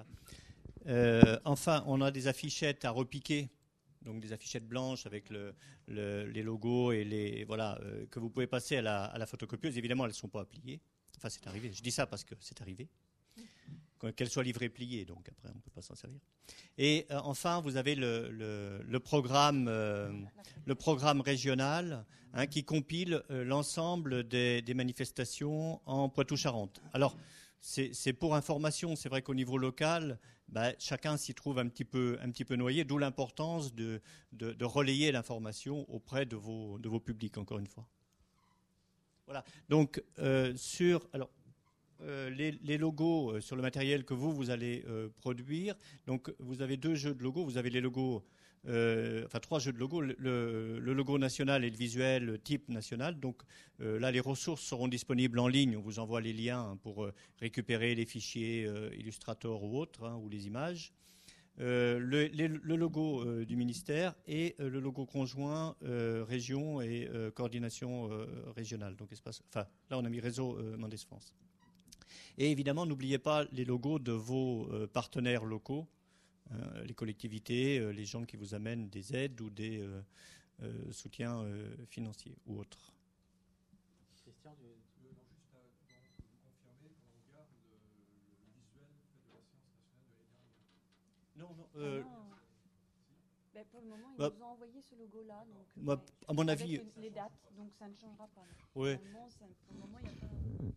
Euh, enfin, on a des affichettes à repiquer, donc des affichettes blanches avec le, le, les logos et les voilà euh, que vous pouvez passer à la, à la photocopieuse. Évidemment, elles ne sont pas pliées. Enfin, c'est arrivé. Je dis ça parce que c'est arrivé. Qu'elles soient livrées pliées, donc après on ne peut pas s'en servir. Et euh, enfin, vous avez le, le, le, programme, euh, le programme régional hein, qui compile euh, l'ensemble des, des manifestations en Poitou-Charentes. Alors, c'est, c'est pour information. C'est vrai qu'au niveau local, bah, chacun s'y trouve un petit peu, un petit peu noyé, d'où l'importance de, de, de relayer l'information auprès de vos, de vos publics, encore une fois. Voilà. Donc, euh, sur... Alors, Euh, les, les logos euh, sur le matériel que vous, vous allez euh, produire. Donc, vous avez deux jeux de logos. Vous avez les logos, euh, enfin trois jeux de logos. Le, le, le logo national et le visuel type national. Donc, euh, là, les ressources seront disponibles en ligne. On vous envoie les liens hein, pour euh, récupérer les fichiers euh, Illustrator ou autres, hein, ou les images. Euh, le, les, le logo euh, du ministère et euh, le logo conjoint euh, région et euh, coordination euh, régionale. Donc, espace, enfin, là, on a mis réseau euh, Mendes France. Et évidemment, n'oubliez pas les logos de vos euh, partenaires locaux, euh, les collectivités, euh, les gens qui vous amènent des aides ou des euh, euh, soutiens euh, financiers ou autres. Christian, tu veux juste confirmer qu'on regarde le, le visuel fait de la séance nationale de l'année dernière? Non, non. Euh, ah non. Ben, pour le moment, ils bah, nous ont envoyé ce logo-là. Donc, bah, ouais, à mon avec avis, les dates, donc ça ne changera pas. Ouais. Ça, pour le moment, il n'y a pas...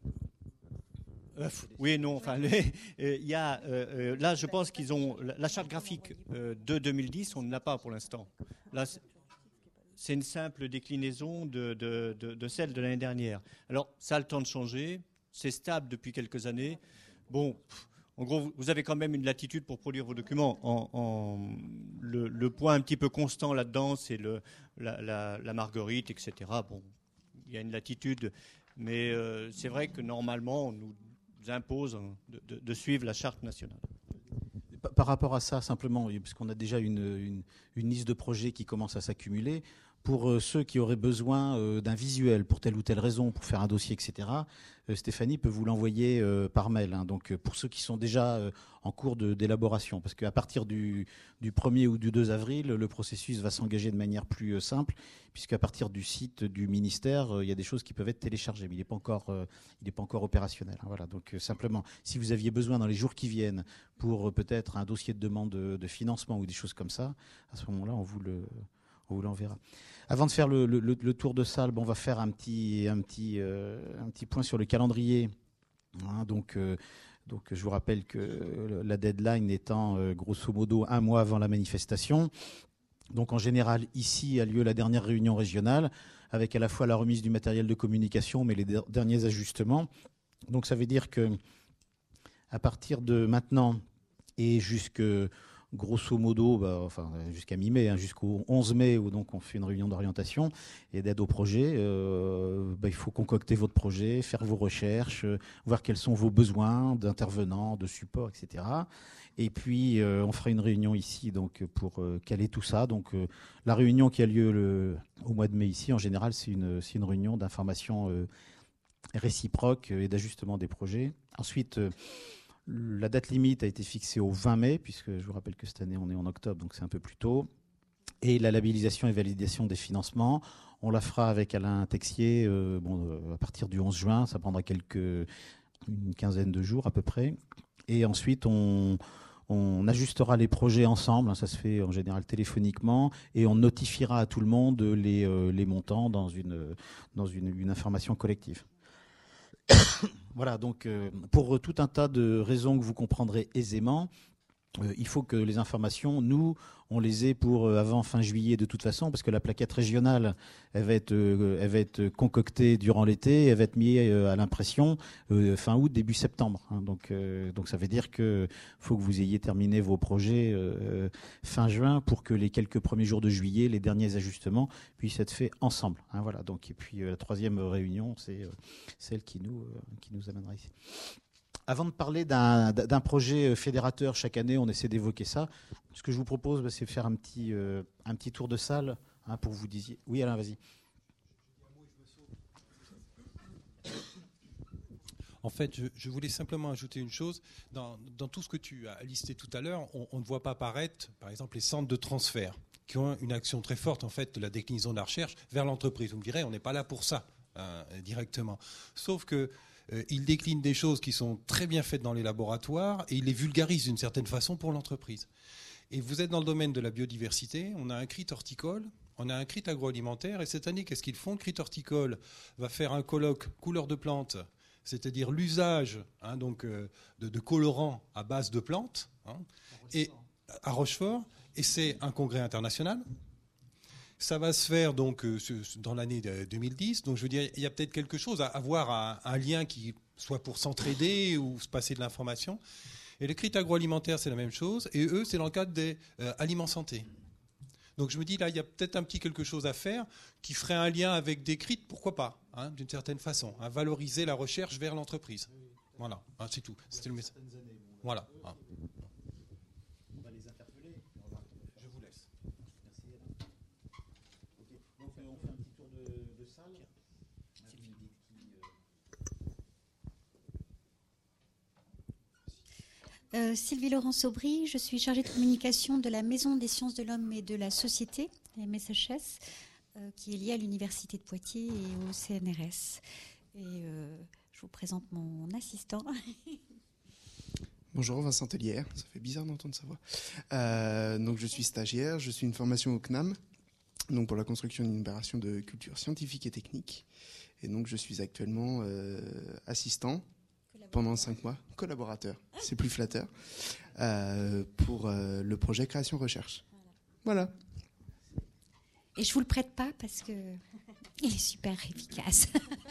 Euh, oui, non. Enfin, il euh, y a euh, là, je pense qu'ils ont la, la charte graphique euh, de deux mille dix. On ne l'a pas pour l'instant. Là, c'est, c'est une simple déclinaison de, de, de, de celle de l'année dernière. Alors, ça a le temps de changer. C'est stable depuis quelques années. Bon, en gros, vous avez quand même une latitude pour produire vos documents. En, en, le, le point un petit peu constant là-dedans, c'est le, la, la, la marguerite, et cetera. Bon, il y a une latitude, mais euh, c'est vrai que normalement, on nous impose de, de, de suivre la charte nationale. Par rapport à ça, simplement, parce qu'on a déjà une, une, une liste de projets qui commence à s'accumuler, pour euh, ceux qui auraient besoin euh, d'un visuel pour telle ou telle raison, pour faire un dossier, et cetera, euh, Stéphanie peut vous l'envoyer euh, par mail. Hein, donc, euh, pour ceux qui sont déjà euh, en cours de, d'élaboration, parce qu'à partir du, du premier ou du deux avril, le processus va s'engager de manière plus euh, simple, puisqu'à partir du site du ministère, euh, il y a des choses qui peuvent être téléchargées, mais il n'est pas encore, euh, il n'est pas encore opérationnel. Hein, voilà. Donc, euh, simplement, si vous aviez besoin dans les jours qui viennent pour euh, peut-être un dossier de demande de, de financement ou des choses comme ça, à ce moment-là, on vous le on vous l'enverra. Avant de faire le, le, le tour de salle, bon, on va faire un petit, un, petit, euh, un petit point sur le calendrier. Hein, donc, euh, donc, je vous rappelle que la deadline étant euh, grosso modo un mois avant la manifestation. Donc, en général, ici a lieu la dernière réunion régionale avec à la fois la remise du matériel de communication, mais les der- derniers ajustements. Donc, ça veut dire que à partir de maintenant et jusque grosso modo, bah, enfin, jusqu'à mi-mai, hein, jusqu'au onze mai, où donc on fait une réunion d'orientation et d'aide au projet. Euh, bah, il faut concocter votre projet, faire vos recherches, euh, voir quels sont vos besoins d'intervenants, de support, et cetera. Et puis, euh, on fera une réunion ici donc, pour euh, caler tout ça. Donc, euh, la réunion qui a lieu le, au mois de mai ici, en général, c'est une, c'est une réunion d'information euh, réciproque et d'ajustement des projets. Ensuite, euh, la date limite a été fixée au vingt mai, puisque je vous rappelle que cette année, on est en octobre, donc c'est un peu plus tôt. Et la labellisation et validation des financements, on la fera avec Alain Texier euh, bon, euh, à partir du onze juin. Ça prendra quelques, une quinzaine de jours à peu près. Et ensuite, on, on ajustera les projets ensemble. Hein, ça se fait en général téléphoniquement. Et on notifiera à tout le monde les, euh, les montants dans, une, dans une, une information collective. Voilà, donc euh, pour tout un tas de raisons que vous comprendrez aisément, euh, il faut que les informations, nous, on les ait pour euh, avant fin juillet de toute façon, parce que la plaquette régionale, elle va être, euh, elle va être concoctée durant l'été, elle va être mise euh, à l'impression euh, fin août, début septembre. Hein, donc, euh, donc ça veut dire que faut que vous ayez terminé vos projets euh, fin juin pour que les quelques premiers jours de juillet, les derniers ajustements puissent être faits ensemble. Hein, voilà. Donc et puis euh, la troisième réunion, c'est euh, celle qui nous euh, qui nous amènera ici. Avant de parler d'un, d'un projet fédérateur, chaque année, on essaie d'évoquer ça. Ce que je vous propose, bah, c'est de faire un petit, euh, un petit tour de salle hein, pour que vous disiez. Oui, Alain, vas-y. En fait, je, je voulais simplement ajouter une chose. Dans, dans tout ce que tu as listé tout à l'heure, on, on ne voit pas apparaître, par exemple, les centres de transfert qui ont une action très forte, en fait, de la déclinaison de la recherche vers l'entreprise. Vous me direz, on n'est pas là pour ça, hein, directement. Sauf que Euh, il décline des choses qui sont très bien faites dans les laboratoires et il les vulgarise d'une certaine façon pour l'entreprise. Et vous êtes dans le domaine de la biodiversité, on a un C R I T horticole, on a un C R I T agroalimentaire et cette année, qu'est-ce qu'ils font? Le C R I T horticole va faire un colloque couleur de plantes c'est-à-dire l'usage hein, donc, euh, de, de colorants à base de plantes, hein, et, à Rochefort, et c'est un congrès international. Ça va se faire donc, euh, dans l'année deux mille dix, donc je veux dire, il y a peut-être quelque chose à avoir, un, un lien qui soit pour s'entraider ou se passer de l'information. Et le C R I T agroalimentaire, c'est la même chose, et eux, c'est dans le cadre des euh, aliments santé. Donc je me dis, là, il y a peut-être un petit quelque chose à faire qui ferait un lien avec des C R I T, pourquoi pas, hein, d'une certaine façon, hein, valoriser la recherche vers l'entreprise. Voilà, hein, c'est tout. C'était le message. Voilà. Hein. On va les interpeller. Je vous laisse. Merci. Okay. Donc, on fait un petit tour de, de salle. Euh, Sylvie Laurence Aubry, je suis chargée de communication de la Maison des sciences de l'homme et de la société, M S H S, euh, qui est liée à l'Université de Poitiers et au C N R S. Et euh, je vous présente mon assistant. Bonjour, Vincent Tellière, ça fait bizarre d'entendre sa voix. Euh, donc je suis stagiaire, je suis une formation au C N A M, donc pour la construction et une opération de culture scientifique et technique. Et donc je suis actuellement euh, assistant pendant cinq mois, collaborateur, c'est plus flatteur, euh, pour euh, le projet Création-Recherche. Voilà. Et je vous le prête pas parce que il est super efficace.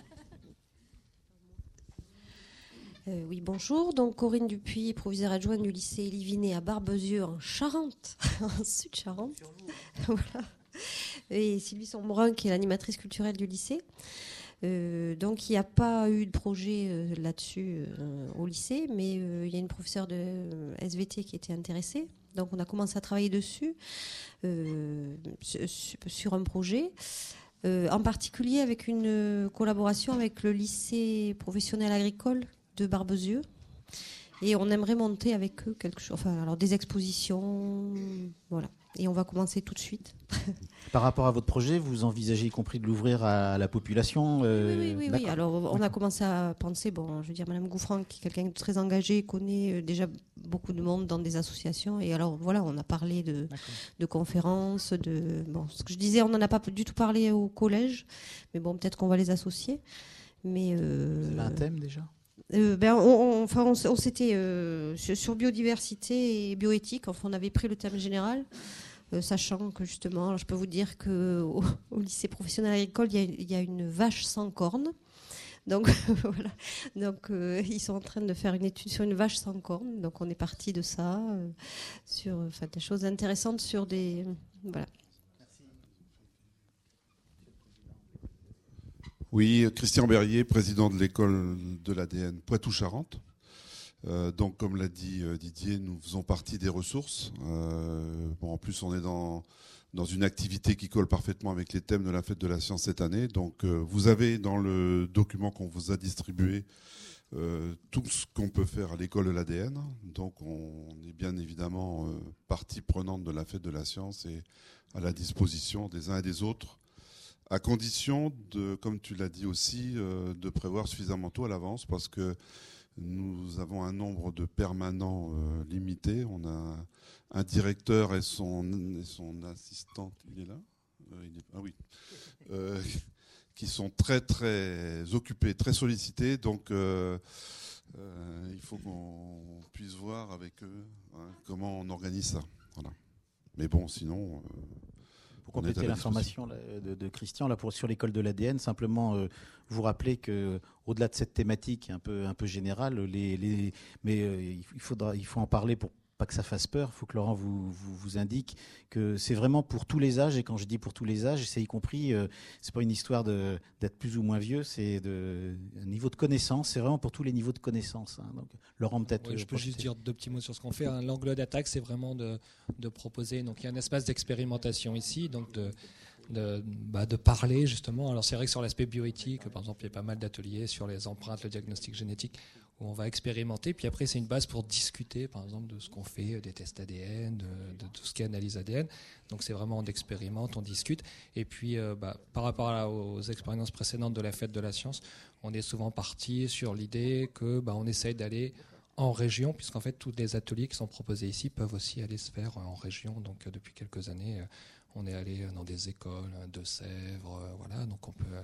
Euh, oui, bonjour. Donc Corinne Dupuis, proviseure adjointe du lycée Livinet à Barbezieux en Charente, en Sud-Charente. Voilà. Et Sylvie Sombrun, qui est l'animatrice culturelle du lycée. Euh, donc il n'y a pas eu de projet euh, là-dessus euh, au lycée, mais euh, il y a une professeure de euh, S V T qui était intéressée. Donc on a commencé à travailler dessus, euh, sur un projet, euh, en particulier avec une collaboration avec le lycée professionnel agricole de Barbezieux. Et on aimerait monter avec eux quelque chose, enfin alors des expositions, voilà. Et on va commencer tout de suite. Par rapport à votre projet, vous envisagez y compris de l'ouvrir à la population euh, Oui, oui, oui, oui. Alors on D'accord. a commencé à penser, bon, je veux dire, Madame Gouffran, qui est quelqu'un de très engagé, connaît déjà beaucoup de monde dans des associations. Et alors voilà, on a parlé de, de conférences, de bon, ce que je disais, on n'en a pas du tout parlé au collège, mais bon, peut-être qu'on va les associer. Mais euh, Vous avez un thème déjà? Euh, ben, on, on, enfin, on, on s'était euh, sur, sur biodiversité et bioéthique. Enfin, on avait pris le thème général, euh, sachant que justement, je peux vous dire que au, au lycée professionnel agricole, il y a, il y a une vache sans cornes. Donc voilà. Donc euh, ils sont en train de faire une étude sur une vache sans cornes. Donc on est parti de ça, euh, sur, enfin, des choses intéressantes sur des, voilà. Oui, Christian Berrier, président de l'école de l'A D N Poitou-Charentes. Euh, donc, comme l'a dit euh, Didier, nous faisons partie des ressources. Euh, bon, en plus, on est dans, dans une activité qui colle parfaitement avec les thèmes de la fête de la science cette année. Donc, euh, vous avez dans le document qu'on vous a distribué euh, tout ce qu'on peut faire à l'école de l'A D N. Donc, on est bien évidemment euh, partie prenante de la fête de la science et à la disposition des uns et des autres, à condition de, comme tu l'as dit aussi, euh, de prévoir suffisamment tôt à l'avance, parce que nous avons un nombre de permanents euh, limité. On a un directeur et son, et son assistante, il est là euh, il est, Ah oui. Euh, qui sont très très occupés, très sollicités. Donc euh, euh, il faut qu'on puisse voir avec eux hein, comment on organise ça. Voilà. Mais bon, sinon... Euh, Pour compléter l'information de, de Christian là, pour, sur l'école de l'A D N, simplement euh, vous rappeler que au-delà de cette thématique un peu, un peu générale, les, les, mais euh, il, faudra, il faut en parler pour pas que ça fasse peur. Il faut que Laurent vous, vous, vous indique que c'est vraiment pour tous les âges. Et quand je dis pour tous les âges, c'est y compris, euh, c'est pas une histoire de, d'être plus ou moins vieux, c'est de, un niveau de connaissance. C'est vraiment pour tous les niveaux de connaissance. Hein. Donc, Laurent, peut-être. Oui, je peux profiter. juste dire deux petits mots sur ce qu'on fait. L'angle d'attaque, c'est vraiment de, de proposer. Donc, il y a un espace d'expérimentation ici, donc de, de, bah, de parler justement. Alors, c'est vrai que sur l'aspect bioéthique, par exemple, il y a pas mal d'ateliers sur les empreintes, le diagnostic génétique, où on va expérimenter. Puis après, c'est une base pour discuter, par exemple, de ce qu'on fait, des tests A D N, de, de tout ce qui est analyse A D N. Donc, c'est vraiment on expérimente, on discute. Et puis, euh, bah, par rapport à, aux expériences précédentes de la fête de la science, on est souvent parti sur l'idée que bah, on essaye d'aller en région, puisqu'en fait, tous les ateliers qui sont proposés ici peuvent aussi aller se faire en région. Donc, euh, depuis quelques années, euh, on est allé dans des écoles, Deux-Sèvres, euh, voilà. Donc, on peut euh,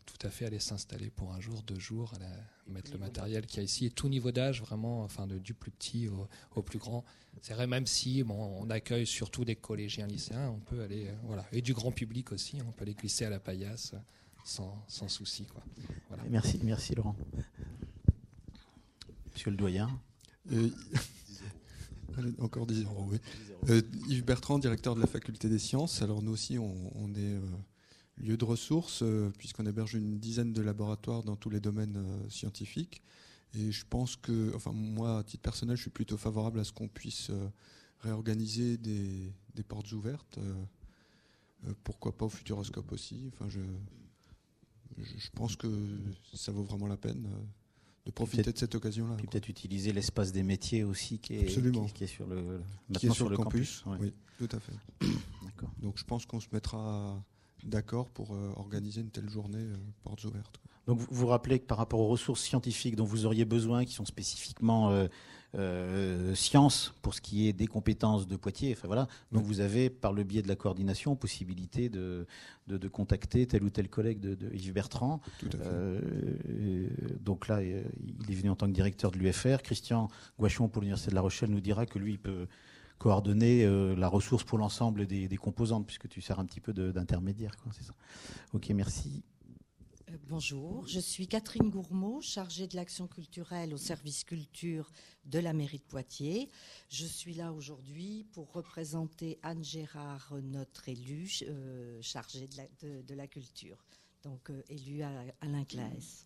tout à fait aller s'installer pour un jour, deux jours, aller mettre le matériel qu'il y a ici. Et tout niveau d'âge, vraiment, enfin, de, du plus petit au, au plus grand. C'est vrai, même si bon, on accueille surtout des collégiens, lycéens, on peut aller, euh, voilà, et du grand public aussi, on peut aller glisser à la paillasse sans, sans souci, quoi. Voilà. Merci, merci Laurent. Monsieur le doyen. Euh, encore dix euros, oui. Euh, Yves Bertrand, directeur de la faculté des sciences. Alors nous aussi, on, on est euh, lieu de ressources, euh, puisqu'on héberge une dizaine de laboratoires dans tous les domaines euh, scientifiques. Et je pense que, enfin moi, à titre personnel, je suis plutôt favorable à ce qu'on puisse euh, réorganiser des, des portes ouvertes. Euh, euh, pourquoi pas au Futuroscope aussi. Enfin, je, je, je pense que ça vaut vraiment la peine. Euh, de profiter de cette occasion-là. Puis peut-être utiliser l'espace des métiers aussi qui est, Absolument. qui, qui est sur le, qui est sur, sur le campus. campus. Oui, tout à fait. D'accord. Donc je pense qu'on se mettra d'accord pour euh, organiser une telle journée euh, portes ouvertes. Donc vous vous rappelez que par rapport aux ressources scientifiques dont vous auriez besoin, qui sont spécifiquement euh, euh, sciences pour ce qui est des compétences de Poitiers, enfin voilà, donc oui. Vous avez par le biais de la coordination possibilité de, de, de contacter tel ou tel collègue de, de Yves Bertrand. Tout à fait. Euh, donc là, il est venu en tant que directeur de l'U F R. Christian Guachon pour l'Université de La Rochelle nous dira que lui, il peut coordonner euh, la ressource pour l'ensemble des, des composantes, puisque tu sers un petit peu de, d'intermédiaire, quoi, c'est ça. Ok, merci. Euh, bonjour, je suis Catherine Gourmaud, chargée de l'action culturelle au service culture de la mairie de Poitiers. Je suis là aujourd'hui pour représenter Anne Gérard, notre élue euh, chargée de la, de, de la culture, donc euh, élue à Alain Claes.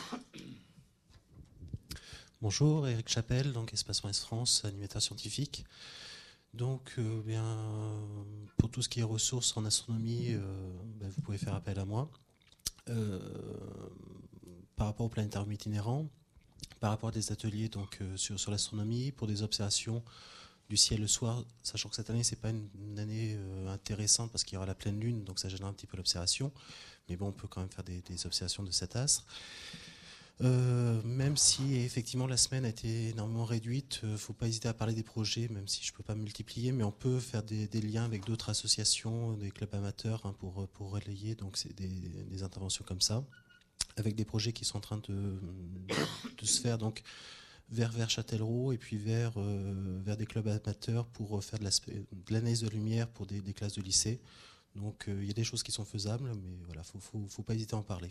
Bonjour, Éric Chapelle, donc Espace Ouest France, animateur scientifique. Donc, euh, bien, pour tout ce qui est ressources en astronomie, euh, ben, vous pouvez faire appel à moi. Euh, par rapport au planétarium itinérant, par rapport à des ateliers donc, euh, sur, sur l'astronomie, pour des observations du ciel le soir, sachant que cette année, c'est pas une, une année euh, intéressante parce qu'il y aura la pleine lune, donc ça gênera un petit peu l'observation. Mais bon, on peut quand même faire des, des observations de cet astre. Euh, même si effectivement la semaine a été énormément réduite, il euh, ne faut pas hésiter à parler des projets, même si je ne peux pas multiplier, mais on peut faire des, des liens avec d'autres associations, des clubs amateurs hein, pour, pour relayer, donc c'est des, des interventions comme ça, avec des projets qui sont en train de, de se faire donc, vers, vers Châtellerault et puis vers, euh, vers des clubs amateurs pour faire de, de l'analyse de lumière pour des, des classes de lycée. Donc il euh, y a des choses qui sont faisables, mais voilà, il ne faut, faut, faut pas hésiter à en parler.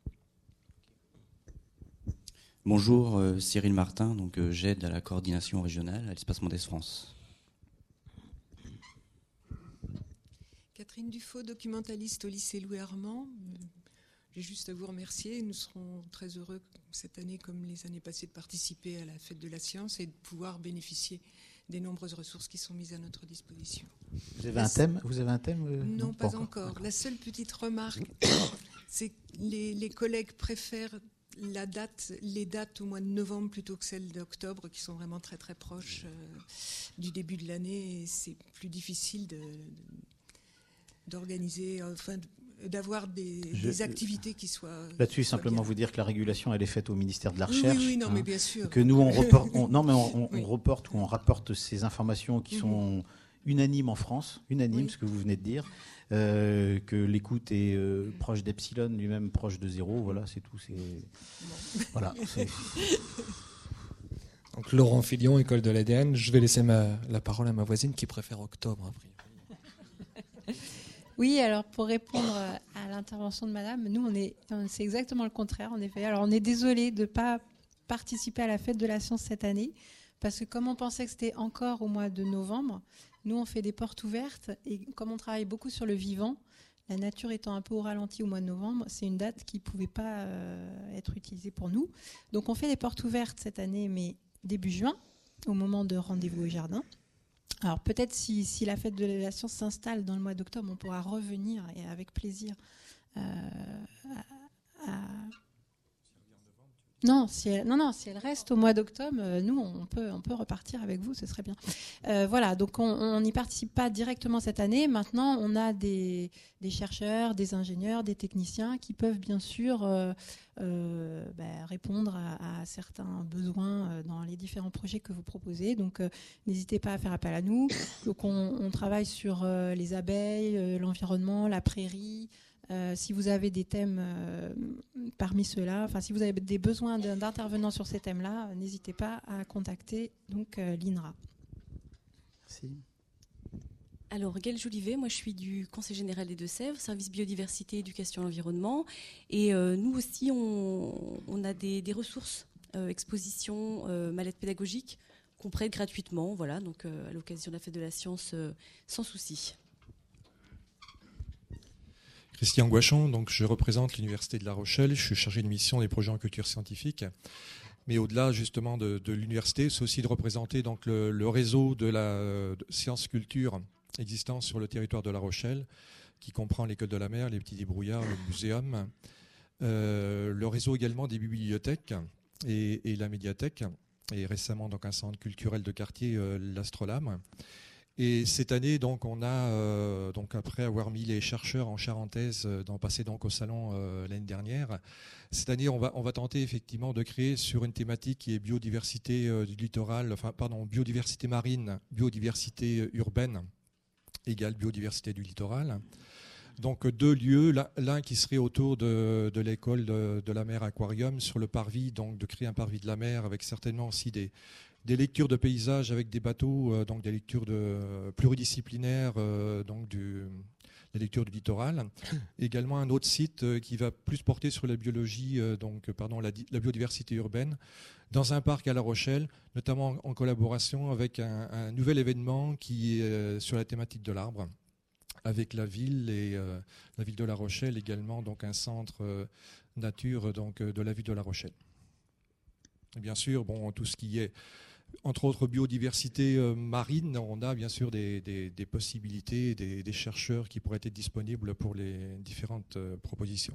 Bonjour, euh, Cyril Martin, donc euh, j'aide à la coordination régionale à l'Espace Mendès France. Catherine Dufaux, documentaliste au lycée Louis Armand. J'ai juste à vous remercier. Nous serons très heureux cette année, comme les années passées, de participer à la fête de la science et de pouvoir bénéficier des nombreuses ressources qui sont mises à notre disposition. Vous avez la un thème Vous avez un thème euh, Non, non, pas, pas encore. encore. La seule petite remarque, c'est que les, les collègues préfèrent la date, les dates au mois de novembre plutôt que celles d'octobre, qui sont vraiment très très proches euh, du début de l'année. Et c'est plus difficile de, de, d'organiser, enfin, d'avoir des, Je, des activités qui soient. Là-dessus, qui soient simplement bien. vous dire que la régulation, elle est faite au ministère de la Recherche. Oui, oui, non, hein, mais bien sûr. Que nous, on reporte, on, non, mais on, on, oui. on reporte ou on rapporte ces informations qui sont mm-hmm. unanimes en France, unanimes, oui. ce que vous venez de dire. Euh, que l'écoute est euh, proche d'epsilon, lui-même proche de zéro, voilà, c'est tout. C'est... Bon. Voilà, c'est... Donc Laurent Filion, école de l'A D N. Je vais laisser ma, la parole à ma voisine qui préfère octobre. Après. Oui, alors pour répondre à l'intervention de Madame, nous on est, c'est exactement le contraire en effet. Alors on est désolé de ne pas participer à la fête de la science cette année, parce que comme on pensait que c'était encore au mois de novembre, nous, on fait des portes ouvertes et comme on travaille beaucoup sur le vivant, la nature étant un peu au ralenti au mois de novembre, c'est une date qui ne pouvait pas euh, être utilisée pour nous. Donc, on fait des portes ouvertes cette année, mais début juin, au moment de rendez-vous au jardin. Alors, peut-être si, si la fête de la science s'installe dans le mois d'octobre, on pourra revenir et avec plaisir euh, à... à Non, si elle, non, non, si elle reste au mois d'octobre, euh, nous, on peut, on peut repartir avec vous, ce serait bien. Euh, voilà, donc on n'y participe pas directement cette année. Maintenant, on a des, des chercheurs, des ingénieurs, des techniciens qui peuvent bien sûr euh, euh, bah, répondre à, à certains besoins dans les différents projets que vous proposez. Donc, euh, n'hésitez pas à faire appel à nous. Donc, on, on travaille sur euh, les abeilles, euh, l'environnement, la prairie, Euh, si vous avez des thèmes euh, parmi ceux-là, enfin si vous avez des besoins d'intervenants sur ces thèmes-là, n'hésitez pas à contacter donc euh, l'I N R A. Merci. Alors, Gaëlle Jolivet, moi je suis du Conseil général des Deux-Sèvres, service biodiversité, éducation et environnement. Et euh, nous aussi, on, on a des, des ressources, euh, expositions, euh, mallettes pédagogiques qu'on prête gratuitement, voilà, donc euh, à l'occasion de la fête de la science, euh, sans souci. Christian Guachon, donc je représente l'Université de La Rochelle, je suis chargé de mission des projets en culture scientifique. Mais au-delà justement de, de l'université, c'est aussi de représenter donc le, le réseau de la de science-culture existant sur le territoire de La Rochelle, qui comprend l'école de la mer, les petits débrouillards, le muséum, euh, le réseau également des bibliothèques et, et la médiathèque, et récemment donc un centre culturel de quartier, euh, l'Astrolabe. Et cette année, donc, on a, euh, donc, après avoir mis les chercheurs en charentaise, euh, d'en passer donc au salon euh, l'année dernière, cette année, on va, on va tenter effectivement de créer sur une thématique qui est biodiversité euh, du littoral, enfin, pardon, biodiversité marine, biodiversité urbaine, égale biodiversité du littoral. Donc, deux lieux, l'un qui serait autour de, de l'école de, de la mer Aquarium, sur le parvis, donc de créer un parvis de la mer avec certainement aussi des Des lectures de paysages avec des bateaux, euh, donc des lectures de, euh, pluridisciplinaires, euh, donc du, des lectures du littoral. Également un autre site euh, qui va plus porter sur la biologie, euh, donc pardon, la, la biodiversité urbaine, dans un parc à La Rochelle, notamment en, en collaboration avec un, un nouvel événement qui est euh, sur la thématique de l'arbre, avec la ville et euh, la ville de La Rochelle également, donc un centre euh, nature donc de la ville de La Rochelle. Et bien sûr, bon, tout ce qui est entre autres biodiversité euh, marine, on a bien sûr des, des, des possibilités, des, des chercheurs qui pourraient être disponibles pour les différentes euh, propositions.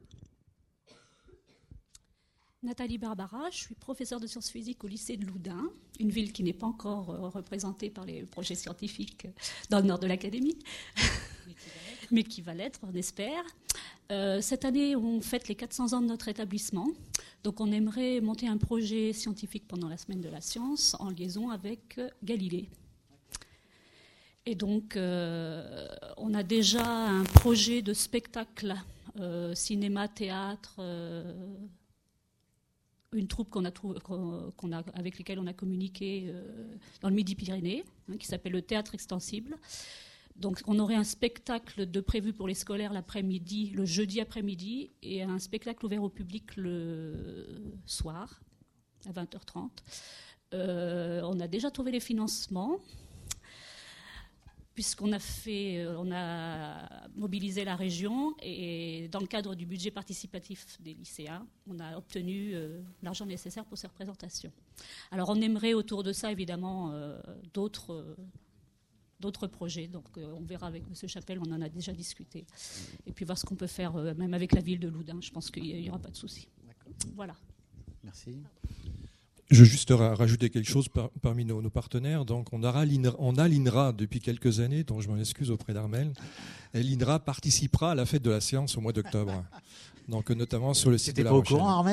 Nathalie Barbara, je suis professeure de sciences physiques au lycée de Loudun, une ville qui n'est pas encore euh, représentée par les projets scientifiques dans le nord de l'académie, mais qui va l'être, on espère. Euh, cette année, on fête les quatre cents ans de notre établissement. Donc, on aimerait monter un projet scientifique pendant la semaine de la science en liaison avec euh, Galilée. Et donc, euh, on a déjà un projet de spectacle, euh, cinéma, théâtre, euh, une troupe qu'on a trouvé, qu'on a, avec laquelle on a communiqué euh, dans le Midi-Pyrénées, hein, qui s'appelle le Théâtre Extensible. Donc, on aurait un spectacle de prévu pour les scolaires l'après-midi, le jeudi après-midi, et un spectacle ouvert au public le soir, à vingt heures trente. Euh, on a déjà trouvé les financements, puisqu'on a fait, on a mobilisé la région, et dans le cadre du budget participatif des lycéens, on a obtenu euh, l'argent nécessaire pour ces représentations. Alors, on aimerait autour de ça, évidemment, euh, d'autres... Euh, d'autres projets. Donc euh, on verra avec M. Chapelle, on en a déjà discuté. Et puis voir ce qu'on peut faire, euh, même avec la ville de Loudun. Je pense qu'il n'y aura pas de souci. Voilà. Merci. Je veux juste rajouter quelque chose par, parmi nos, nos partenaires. Donc on a l'I N R A depuis quelques années, donc je m'en excuse auprès d'Armel. Et l'I N R A participera à la fête de la science au mois d'octobre. Donc notamment sur le site de La Rochelle. T'étais pas au courant, Armel ?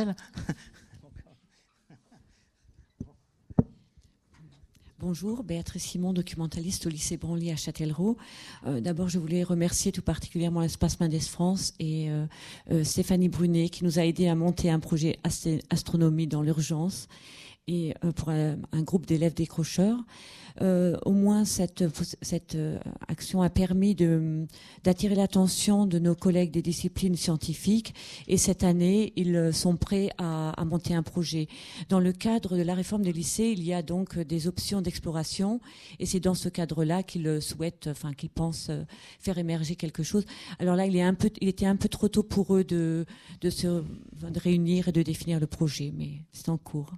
Bonjour, Béatrice Simon, documentaliste au lycée Branly à Châtellerault. Euh, D'abord, je voulais remercier tout particulièrement l'Espace Mendes France et euh, euh, Stéphanie Brunet qui nous a aidé à monter un projet astronomie dans l'urgence et euh, pour un, un groupe d'élèves décrocheurs. Euh, au moins, cette, cette euh, action a permis de, d'attirer l'attention de nos collègues des disciplines scientifiques. Et cette année, ils sont prêts à, à monter un projet. Dans le cadre de la réforme des lycées, il y a donc des options d'exploration. Et c'est dans ce cadre-là qu'ils souhaitent, enfin, qu'ils pensent faire émerger quelque chose. Alors là, il, est un peu, il était un peu trop tôt pour eux de, de se de réunir et de définir le projet, mais c'est en cours.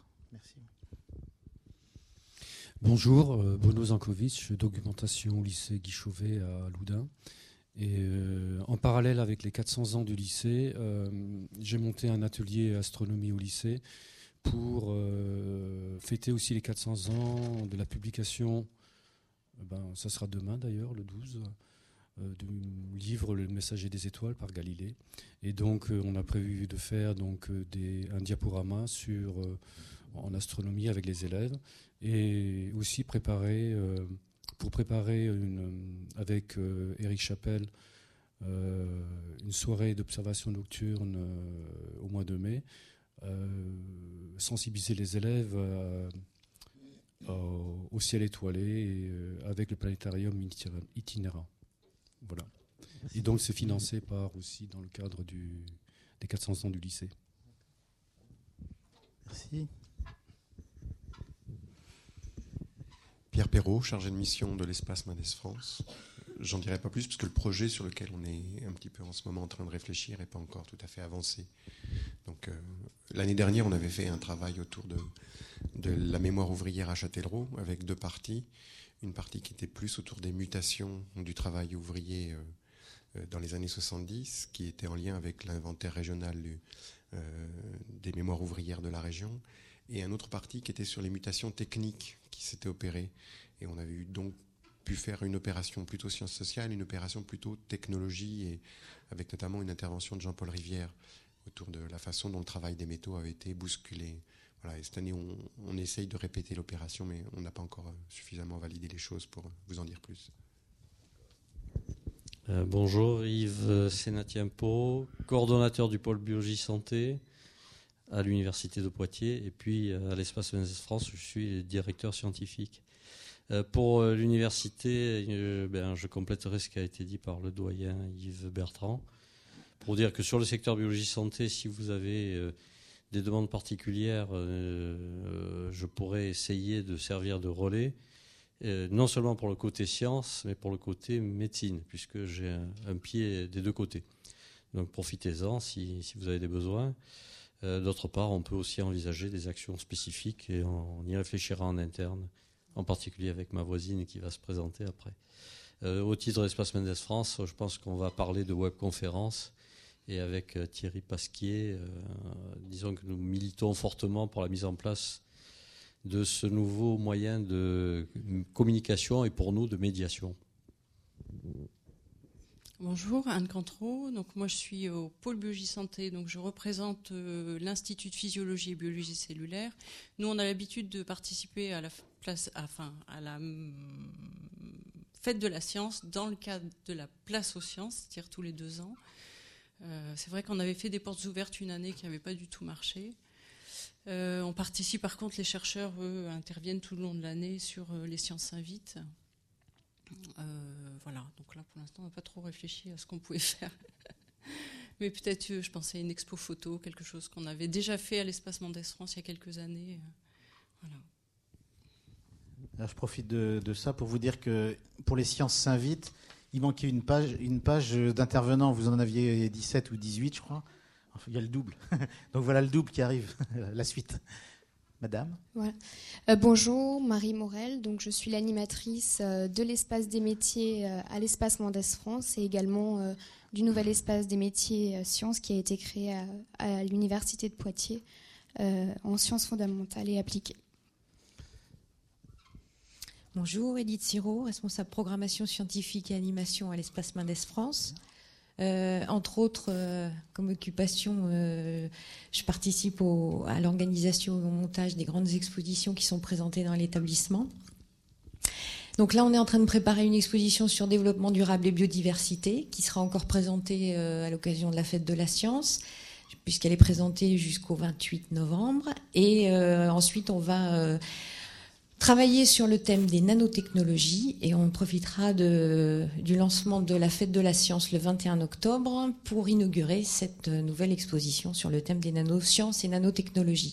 Bonjour, euh, Bono Zankovic, documentation au lycée Guy Chauvet à Loudun. Et euh, en parallèle avec les quatre cents ans du lycée, euh, j'ai monté un atelier astronomie au lycée pour euh, fêter aussi les quatre cents ans de la publication, ben, ça sera demain d'ailleurs, le douze, euh, du livre Le Messager des étoiles par Galilée. Et donc euh, on a prévu de faire donc, des, un diaporama sur, euh, en astronomie avec les élèves. Et aussi préparer, euh, pour préparer une, avec euh, Éric Chapelle euh, une soirée d'observation nocturne euh, au mois de mai, euh, sensibiliser les élèves euh, au, au ciel étoilé et, euh, avec le planétarium itinérant. Voilà. Et donc c'est financé par aussi dans le cadre du, des quatre cents ans du lycée. Merci. Pierre Perrault, chargé de mission de l'espace Mendes France. J'en dirai pas plus parce que le projet sur lequel on est un petit peu en ce moment en train de réfléchir n'est pas encore tout à fait avancé. Donc euh, l'année dernière, on avait fait un travail autour de, de la mémoire ouvrière à Châtellerault avec deux parties. Une partie qui était plus autour des mutations du travail ouvrier euh, dans les années soixante-dix, qui était en lien avec l'inventaire régional du, euh, des mémoires ouvrières de la région, et un autre parti qui était sur les mutations techniques qui s'étaient opérées. Et on avait eu donc pu faire une opération plutôt sciences sociales, une opération plutôt technologie, et avec notamment une intervention de Jean-Paul Rivière autour de la façon dont le travail des métaux avait été bousculé. Voilà, et cette année, on, on essaye de répéter l'opération, mais on n'a pas encore suffisamment validé les choses pour vous en dire plus. Euh, bonjour, Yves Sénatiempo, coordonnateur du pôle biologie santé à l'université de Poitiers, et puis à l'espace Mendes France, je suis directeur scientifique. Euh, pour euh, l'université, euh, ben, je compléterai ce qui a été dit par le doyen Yves Bertrand, pour dire que sur le secteur biologie santé, si vous avez euh, des demandes particulières, euh, je pourrais essayer de servir de relais, euh, non seulement pour le côté science, mais pour le côté médecine, puisque j'ai un, un pied des deux côtés. Donc profitez-en si, si vous avez des besoins. Euh, d'autre part, on peut aussi envisager des actions spécifiques et on, on y réfléchira en interne, en particulier avec ma voisine qui va se présenter après. Euh, au titre de l'espace Mendes France, je pense qu'on va parler de webconférences. Et avec euh, Thierry Pasquier, euh, disons que nous militons fortement pour la mise en place de ce nouveau moyen de communication et pour nous de médiation. Bonjour, Anne Cantreau. Donc moi je suis au pôle biologie santé, donc je représente euh, l'Institut de physiologie et biologie cellulaire. Nous on a l'habitude de participer à la place, enfin à la hum, fête de la science dans le cadre de la place aux sciences, c'est-à-dire tous les deux ans. Euh, c'est vrai qu'on avait fait des portes ouvertes une année qui n'avait pas du tout marché. Euh, on participe, par contre, les chercheurs, eux, interviennent tout le long de l'année sur euh, les sciences invites. Euh, voilà, donc là, pour l'instant, on n'a pas trop réfléchi à ce qu'on pouvait faire. Mais peut-être, euh, je pensais à une expo photo, quelque chose qu'on avait déjà fait à l'espace Mendes France il y a quelques années. Euh, voilà. Alors, je profite de, de ça pour vous dire que pour les sciences s'invitent, il manquait une page, une page d'intervenants. Vous en aviez dix-sept ou dix-huit, je crois. Enfin, il y a le double. Donc voilà le double qui arrive. La suite. Madame. Voilà. Euh, bonjour, Marie Morel. Donc, je suis l'animatrice euh, de l'espace des métiers euh, à l'espace Mendes France et également euh, du nouvel espace des métiers euh, sciences qui a été créé à, à l'université de Poitiers euh, en sciences fondamentales et appliquées. Bonjour, Edith Siro, responsable programmation scientifique et animation à l'espace Mendes France. Euh, entre autres, euh, comme occupation, euh, je participe au, à l'organisation et au montage des grandes expositions qui sont présentées dans l'établissement. Donc là, on est en train de préparer une exposition sur développement durable et biodiversité qui sera encore présentée euh, à l'occasion de la fête de la science, puisqu'elle est présentée jusqu'au vingt-huit novembre. Et euh, ensuite, on va euh, travailler sur le thème des nanotechnologies et on profitera de, du lancement de la fête de la science le vingt et un octobre pour inaugurer cette nouvelle exposition sur le thème des nanosciences et nanotechnologies.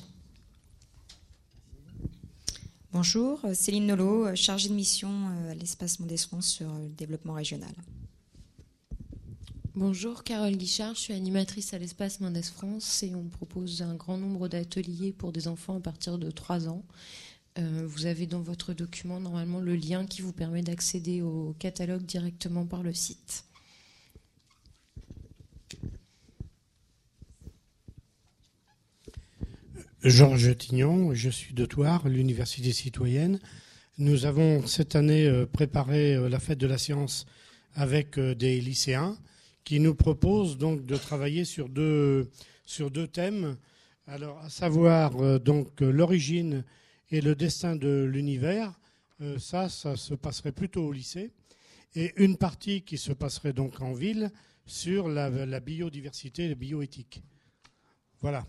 Bonjour, Céline Nolot, chargée de mission à l'espace Mendes France sur le développement régional. Bonjour, Carole Guichard, je suis animatrice à l'espace Mendes France et on propose un grand nombre d'ateliers pour des enfants à partir de trois ans. Euh, vous avez dans votre document normalement le lien qui vous permet d'accéder au catalogue directement par le site. Georges Tignon, je suis de Thouars, l'Université citoyenne. Nous avons cette année préparé la fête de la science avec des lycéens qui nous proposent donc de travailler sur deux, sur deux thèmes, alors à savoir donc l'origine et le destin de l'univers. Euh, ça, ça se passerait plutôt au lycée. Et une partie qui se passerait donc en ville sur la, la biodiversité et la bioéthique. Voilà.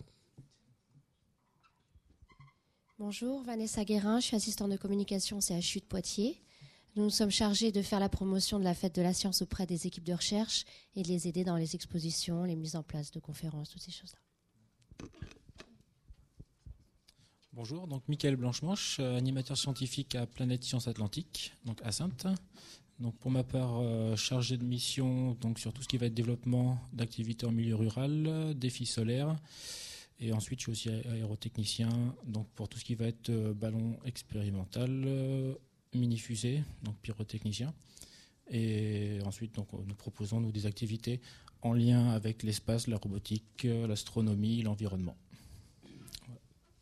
Bonjour, Vanessa Guérin, je suis assistante de communication au C H U de Poitiers. Nous nous sommes chargés de faire la promotion de la fête de la science auprès des équipes de recherche et de les aider dans les expositions, les mises en place de conférences, toutes ces choses-là. Bonjour, donc Michael Blanchemanche, animateur scientifique à Planète Science Atlantique, donc à Saintes. Donc pour ma part, euh, chargé de mission donc sur tout ce qui va être développement d'activités en milieu rural, défis solaires. Et ensuite, je suis aussi aérotechnicien, donc pour tout ce qui va être euh, ballon expérimental, euh, mini-fusée, donc pyrotechnicien. Et ensuite, donc, nous proposons nous, des activités en lien avec l'espace, la robotique, l'astronomie, l'environnement. Voilà.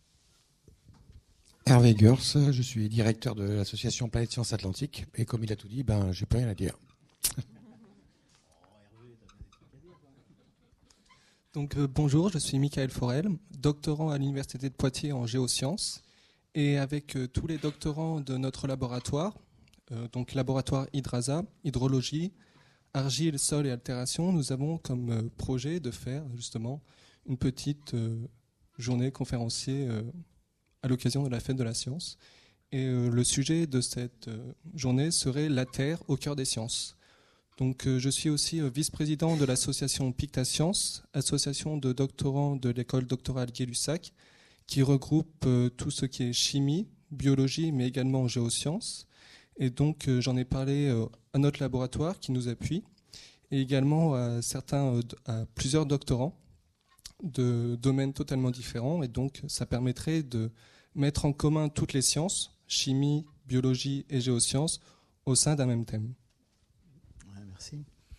Hervé Gers, je suis directeur de l'association Planète Science Atlantique. Et comme il a tout dit, ben, j'ai plus rien à dire. Donc, euh, bonjour, je suis Michael Forel, doctorant à l'Université de Poitiers en géosciences. Et avec euh, tous les doctorants de notre laboratoire, euh, donc laboratoire Hydrasa, hydrologie, argile, sol et altération, nous avons comme euh, projet de faire justement une petite euh, journée conférencier euh, à l'occasion de la fête de la science. Et euh, le sujet de cette euh, journée serait la Terre au cœur des sciences. Donc, euh, je suis aussi euh, vice-président de l'association Pictascience, association de doctorants de l'école doctorale Gay-Lussac, qui regroupe euh, tout ce qui est chimie, biologie, mais également géosciences. Et donc, euh, j'en ai parlé euh, à notre laboratoire qui nous appuie, et également à, certains, euh, à plusieurs doctorants de domaines totalement différents. Et donc, ça permettrait de mettre en commun toutes les sciences, chimie, biologie et géosciences, au sein d'un même thème. Ouais, merci.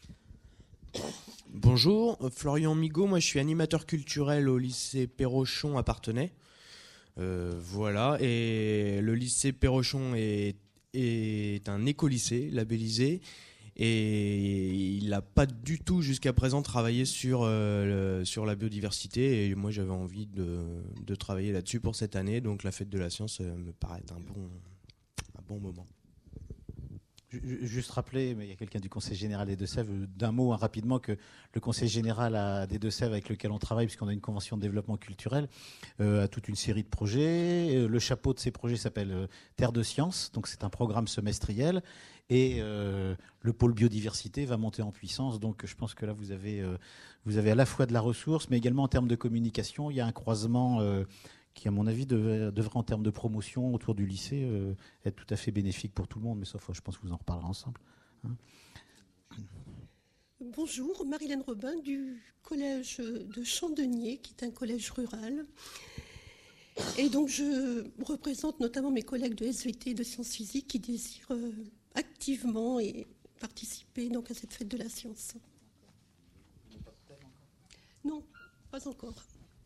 Bonjour, Florian Migaud, moi je suis animateur culturel au lycée Perrochon à Parthenay. Euh, voilà, et le lycée Perrochon est, est un écolycée labellisé et il n'a pas du tout jusqu'à présent travaillé sur, euh, le, sur la biodiversité et moi j'avais envie de, de travailler là-dessus pour cette année, donc la fête de la science euh, me paraît un bon, un bon moment. Juste rappeler, mais il y a quelqu'un du Conseil général des Deux-Sèvres, d'un mot hein, rapidement, que le Conseil général a, des Deux-Sèvres avec lequel on travaille, puisqu'on a une convention de développement culturel, euh, a toute une série de projets. Le chapeau de ces projets s'appelle euh, Terre de Science, donc c'est un programme semestriel. Et euh, le pôle biodiversité va monter en puissance. Donc je pense que là, vous avez, euh, vous avez à la fois de la ressource, mais également en termes de communication, il y a un croisement euh, qui, à mon avis, devrait, devrait en termes de promotion autour du lycée, euh, être tout à fait bénéfique pour tout le monde. Mais sauf, je pense que vous en reparlerez ensemble. Hein. Bonjour, Marilène Robin du collège de Chandenier, qui est un collège rural. Et donc je représente notamment mes collègues de S V T et de sciences physiques qui désirent euh, activement et participer donc à cette fête de la science. Non, pas encore.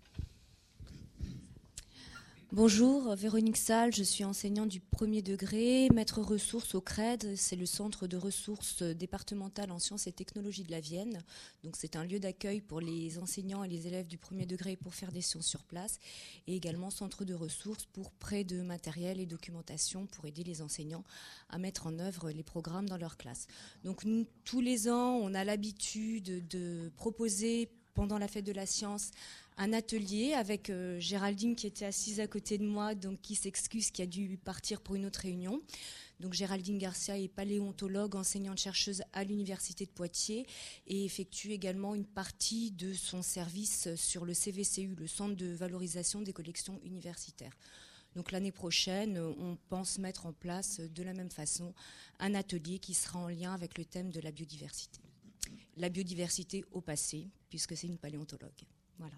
Bonjour, Véronique Salle, je suis enseignante du premier degré, maître ressources au C R E D, c'est le centre de ressources départemental en sciences et technologies de la Vienne. Donc c'est un lieu d'accueil pour les enseignants et les élèves du premier degré pour faire des sciences sur place et également centre de ressources pour prêt de matériel et documentation pour aider les enseignants à mettre en œuvre les programmes dans leur classe. Donc nous, tous les ans, on a l'habitude de proposer pendant la fête de la science un atelier avec euh, Géraldine qui était assise à côté de moi, donc qui s'excuse, qui a dû partir pour une autre réunion. Donc Géraldine Garcia est paléontologue, enseignante-chercheuse à l'Université de Poitiers et effectue également une partie de son service sur le C V C U, le Centre de valorisation des collections universitaires. Donc l'année prochaine, on pense mettre en place de la même façon un atelier qui sera en lien avec le thème de la biodiversité. La biodiversité au passé, puisque c'est une paléontologue. Voilà.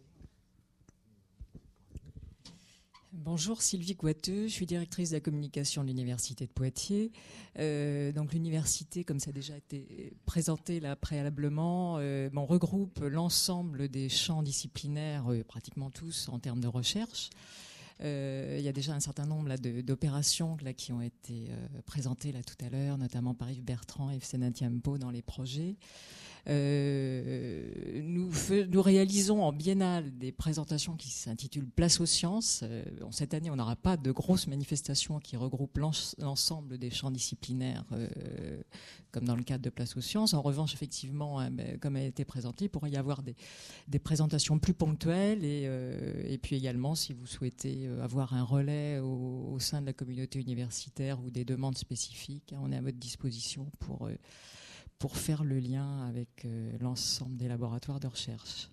Bonjour, Sylvie Coiteux, je suis directrice de la communication de l'Université de Poitiers. Euh, donc l'université, comme ça a déjà été présenté là préalablement, euh, bon, regroupe l'ensemble des champs disciplinaires, euh, pratiquement tous en termes de recherche. Euh, il y a déjà un certain nombre là, de, d'opérations là, qui ont été euh, présentées là, tout à l'heure, notamment par Yves Bertrand et Yves Senatiampo dans les projets. Euh, nous, fe, nous réalisons en biennale des présentations qui s'intitulent Place aux sciences. Euh, bon, cette année, on n'aura pas de grosses manifestations qui regroupent l'ensemble des champs disciplinaires, euh, comme dans le cadre de Place aux sciences. En revanche, effectivement, hein, ben, comme elle a été présentée, il pourrait y avoir des, des présentations plus ponctuelles et, euh, et puis également, si vous souhaitez avoir un relais au, au sein de la communauté universitaire ou des demandes spécifiques, on est à votre disposition pour... Euh, pour faire le lien avec euh, l'ensemble des laboratoires de recherche.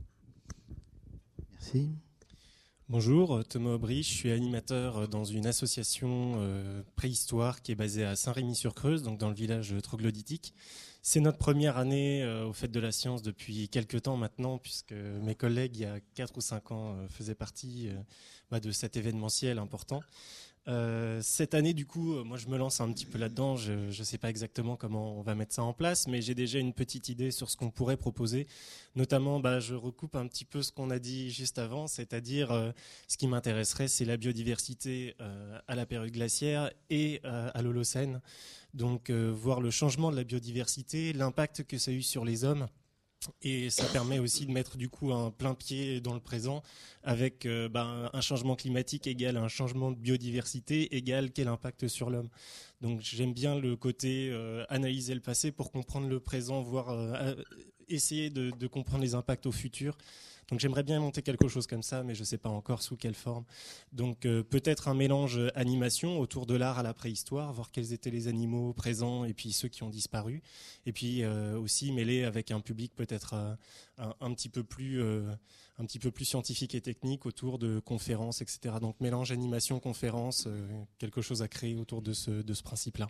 Merci. Bonjour, Thomas Aubry, je suis animateur dans une association euh, préhistoire qui est basée à Saint-Rémy-sur-Creuse, donc dans le village troglodytique. C'est notre première année euh, aux Fêtes de la Science depuis quelques temps maintenant, puisque mes collègues, il y a quatre ou cinq ans, euh, faisaient partie euh, bah, de cet événementiel important. Euh, cette année, du coup, moi je me lance un petit peu là-dedans. Je ne sais pas exactement comment on va mettre ça en place, mais j'ai déjà une petite idée sur ce qu'on pourrait proposer. Notamment, bah, je recoupe un petit peu ce qu'on a dit juste avant, c'est-à-dire euh, ce qui m'intéresserait, c'est la biodiversité euh, à la période glaciaire et euh, à l'Holocène. Donc, euh, voir le changement de la biodiversité, l'impact que ça a eu sur les hommes. Et ça permet aussi de mettre du coup un plein pied dans le présent avec euh, bah, un changement climatique égal à un changement de biodiversité égal quel impact sur l'homme. Donc j'aime bien le côté euh, analyser le passé pour comprendre le présent, voire euh, essayer de, de comprendre les impacts au futur. Donc j'aimerais bien monter quelque chose comme ça, mais je ne sais pas encore sous quelle forme. Donc euh, peut-être un mélange animation autour de l'art à la préhistoire, voir quels étaient les animaux présents et puis ceux qui ont disparu. Et puis euh, aussi mêler avec un public peut-être euh, un, un petit peu plus, euh, un petit peu plus scientifique et technique autour de conférences, et cetera. Donc mélange animation, conférence, euh, quelque chose à créer autour de ce, de ce principe-là.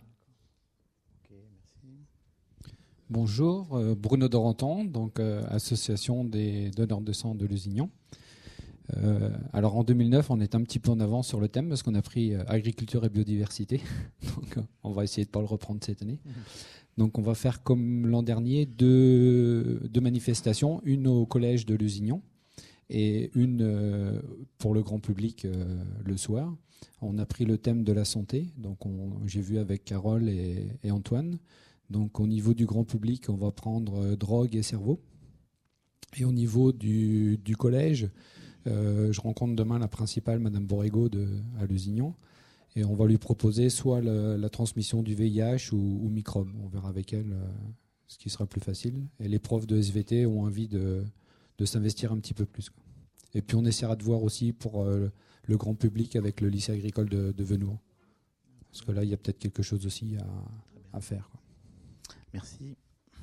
Bonjour, euh, Bruno Dorantan, donc euh, association des donneurs de sang de Lusignan. Euh, alors en deux mille neuf, on est un petit peu en avance sur le thème parce qu'on a pris euh, agriculture et biodiversité. Donc euh, on va essayer de pas le reprendre cette année. Mmh. Donc on va faire comme l'an dernier deux, deux manifestations, une au collège de Lusignan et une euh, pour le grand public euh, le soir. On a pris le thème de la santé, donc on, j'ai vu avec Carole et, et Antoine. Donc au niveau du grand public, on va prendre euh, drogue et cerveau. Et au niveau du, du collège, euh, je rencontre demain la principale, Madame Borrego de, à Lusignan. Et on va lui proposer soit le, la transmission du V I H ou, ou microbes. On verra avec elle euh, ce qui sera plus facile. Et les profs de S V T ont envie de, de s'investir un petit peu plus, quoi. Et puis on essaiera de voir aussi pour euh, le grand public avec le lycée agricole de, de Venoux. Parce que là, il y a peut-être quelque chose aussi à, à faire, quoi. Merci.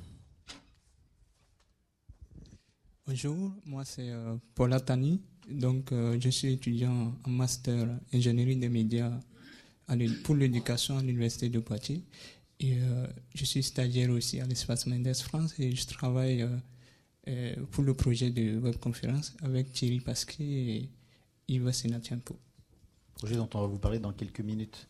Bonjour, moi c'est euh, Paul Attani. Donc euh, je suis étudiant en master ingénierie des médias à pour l'éducation à l'université de Poitiers. Et euh, je suis stagiaire aussi à l'Espace Mendes France et je travaille euh, euh, pour le projet de webconférence avec Thierry Pasquet et Yves Senatiampo. Projet dont on va vous parler dans quelques minutes.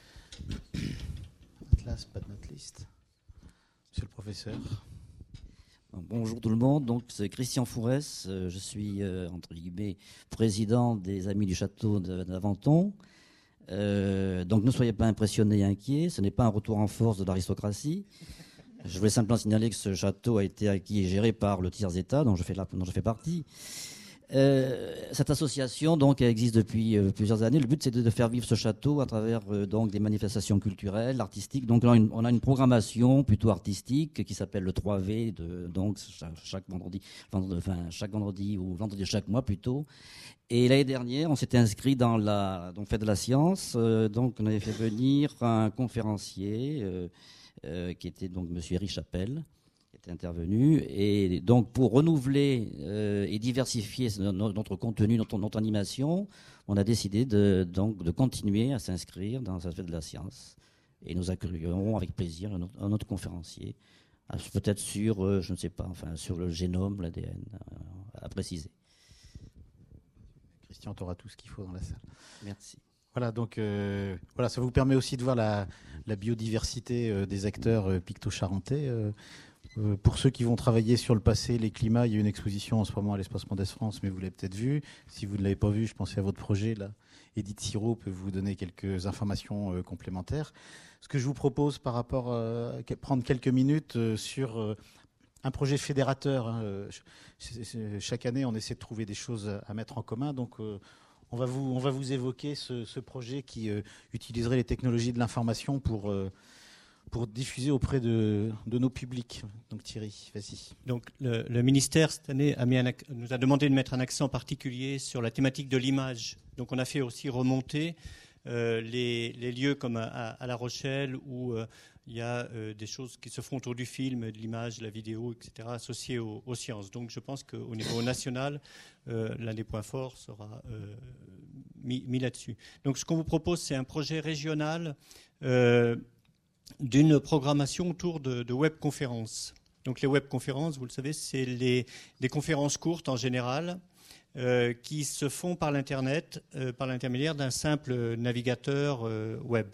Last but not least. Monsieur le professeur. Bonjour tout le monde, donc c'est Christian Fourès, je suis euh, entre guillemets président des Amis du Château d'Aventon. Euh, donc ne soyez pas impressionnés et inquiets, ce n'est pas un retour en force de l'aristocratie. Je voulais simplement signaler que ce château a été acquis et géré par le tiers-État, dont je fais, la, dont je fais partie. Euh, cette association donc existe depuis euh, plusieurs années. Le but c'est de, de faire vivre ce château à travers euh, donc des manifestations culturelles, artistiques. Donc on a une, on a une programmation plutôt artistique qui s'appelle le trois V, de, donc chaque, chaque vendredi, vendredi, enfin chaque vendredi ou vendredi chaque mois plutôt. Et l'année dernière, on s'était inscrit dans la donc Fête de la Science. Euh, donc on avait fait venir un conférencier euh, euh, qui était donc Monsieur Eric Chapelle. Intervenu et donc pour renouveler euh, et diversifier notre contenu, notre, notre animation, on a décidé de, donc, de continuer à s'inscrire dans cette fête de la science et nous accueillerons avec plaisir un autre, un autre conférencier, peut-être sur, euh, je ne sais pas, enfin sur le génome, l'A D N, euh, à préciser. Christian, tu auras tout ce qu'il faut dans la salle. Merci. Voilà, donc euh, voilà, ça vous permet aussi de voir la, la biodiversité euh, des acteurs euh, picto-charentais. Euh, Euh, pour ceux qui vont travailler sur le passé, les climats, il y a une exposition en ce moment à l'Espace Mendes France, mais vous l'avez peut-être vu. Si vous ne l'avez pas vu, je pensais à votre projet. Là, Edith Sirot peut vous donner quelques informations euh, complémentaires. Ce que je vous propose par rapport à euh, prendre quelques minutes euh, sur euh, un projet fédérateur. Hein. Chaque année, on essaie de trouver des choses à mettre en commun. Donc, euh, on va vous, on va vous évoquer ce, ce projet qui euh, utiliserait les technologies de l'information pour, euh, pour diffuser auprès de, de nos publics. Donc, Thierry, vas-y. Donc, le, le ministère, cette année, a mis un, nous a demandé de mettre un accent particulier sur la thématique de l'image. Donc, on a fait aussi remonter euh, les, les lieux comme à, à La Rochelle où euh, il y a euh, des choses qui se font autour du film, de l'image, de la vidéo, et cetera, associées aux, aux sciences. Donc je pense qu'au niveau national, euh, l'un des points forts sera euh, mis, mis là-dessus. Donc ce qu'on vous propose, c'est un projet régional euh, d'une programmation autour de, de webconférences. Donc les webconférences, vous le savez, c'est les, des conférences courtes en général, euh, qui se font par l'Internet, euh, par l'intermédiaire d'un simple navigateur euh, web.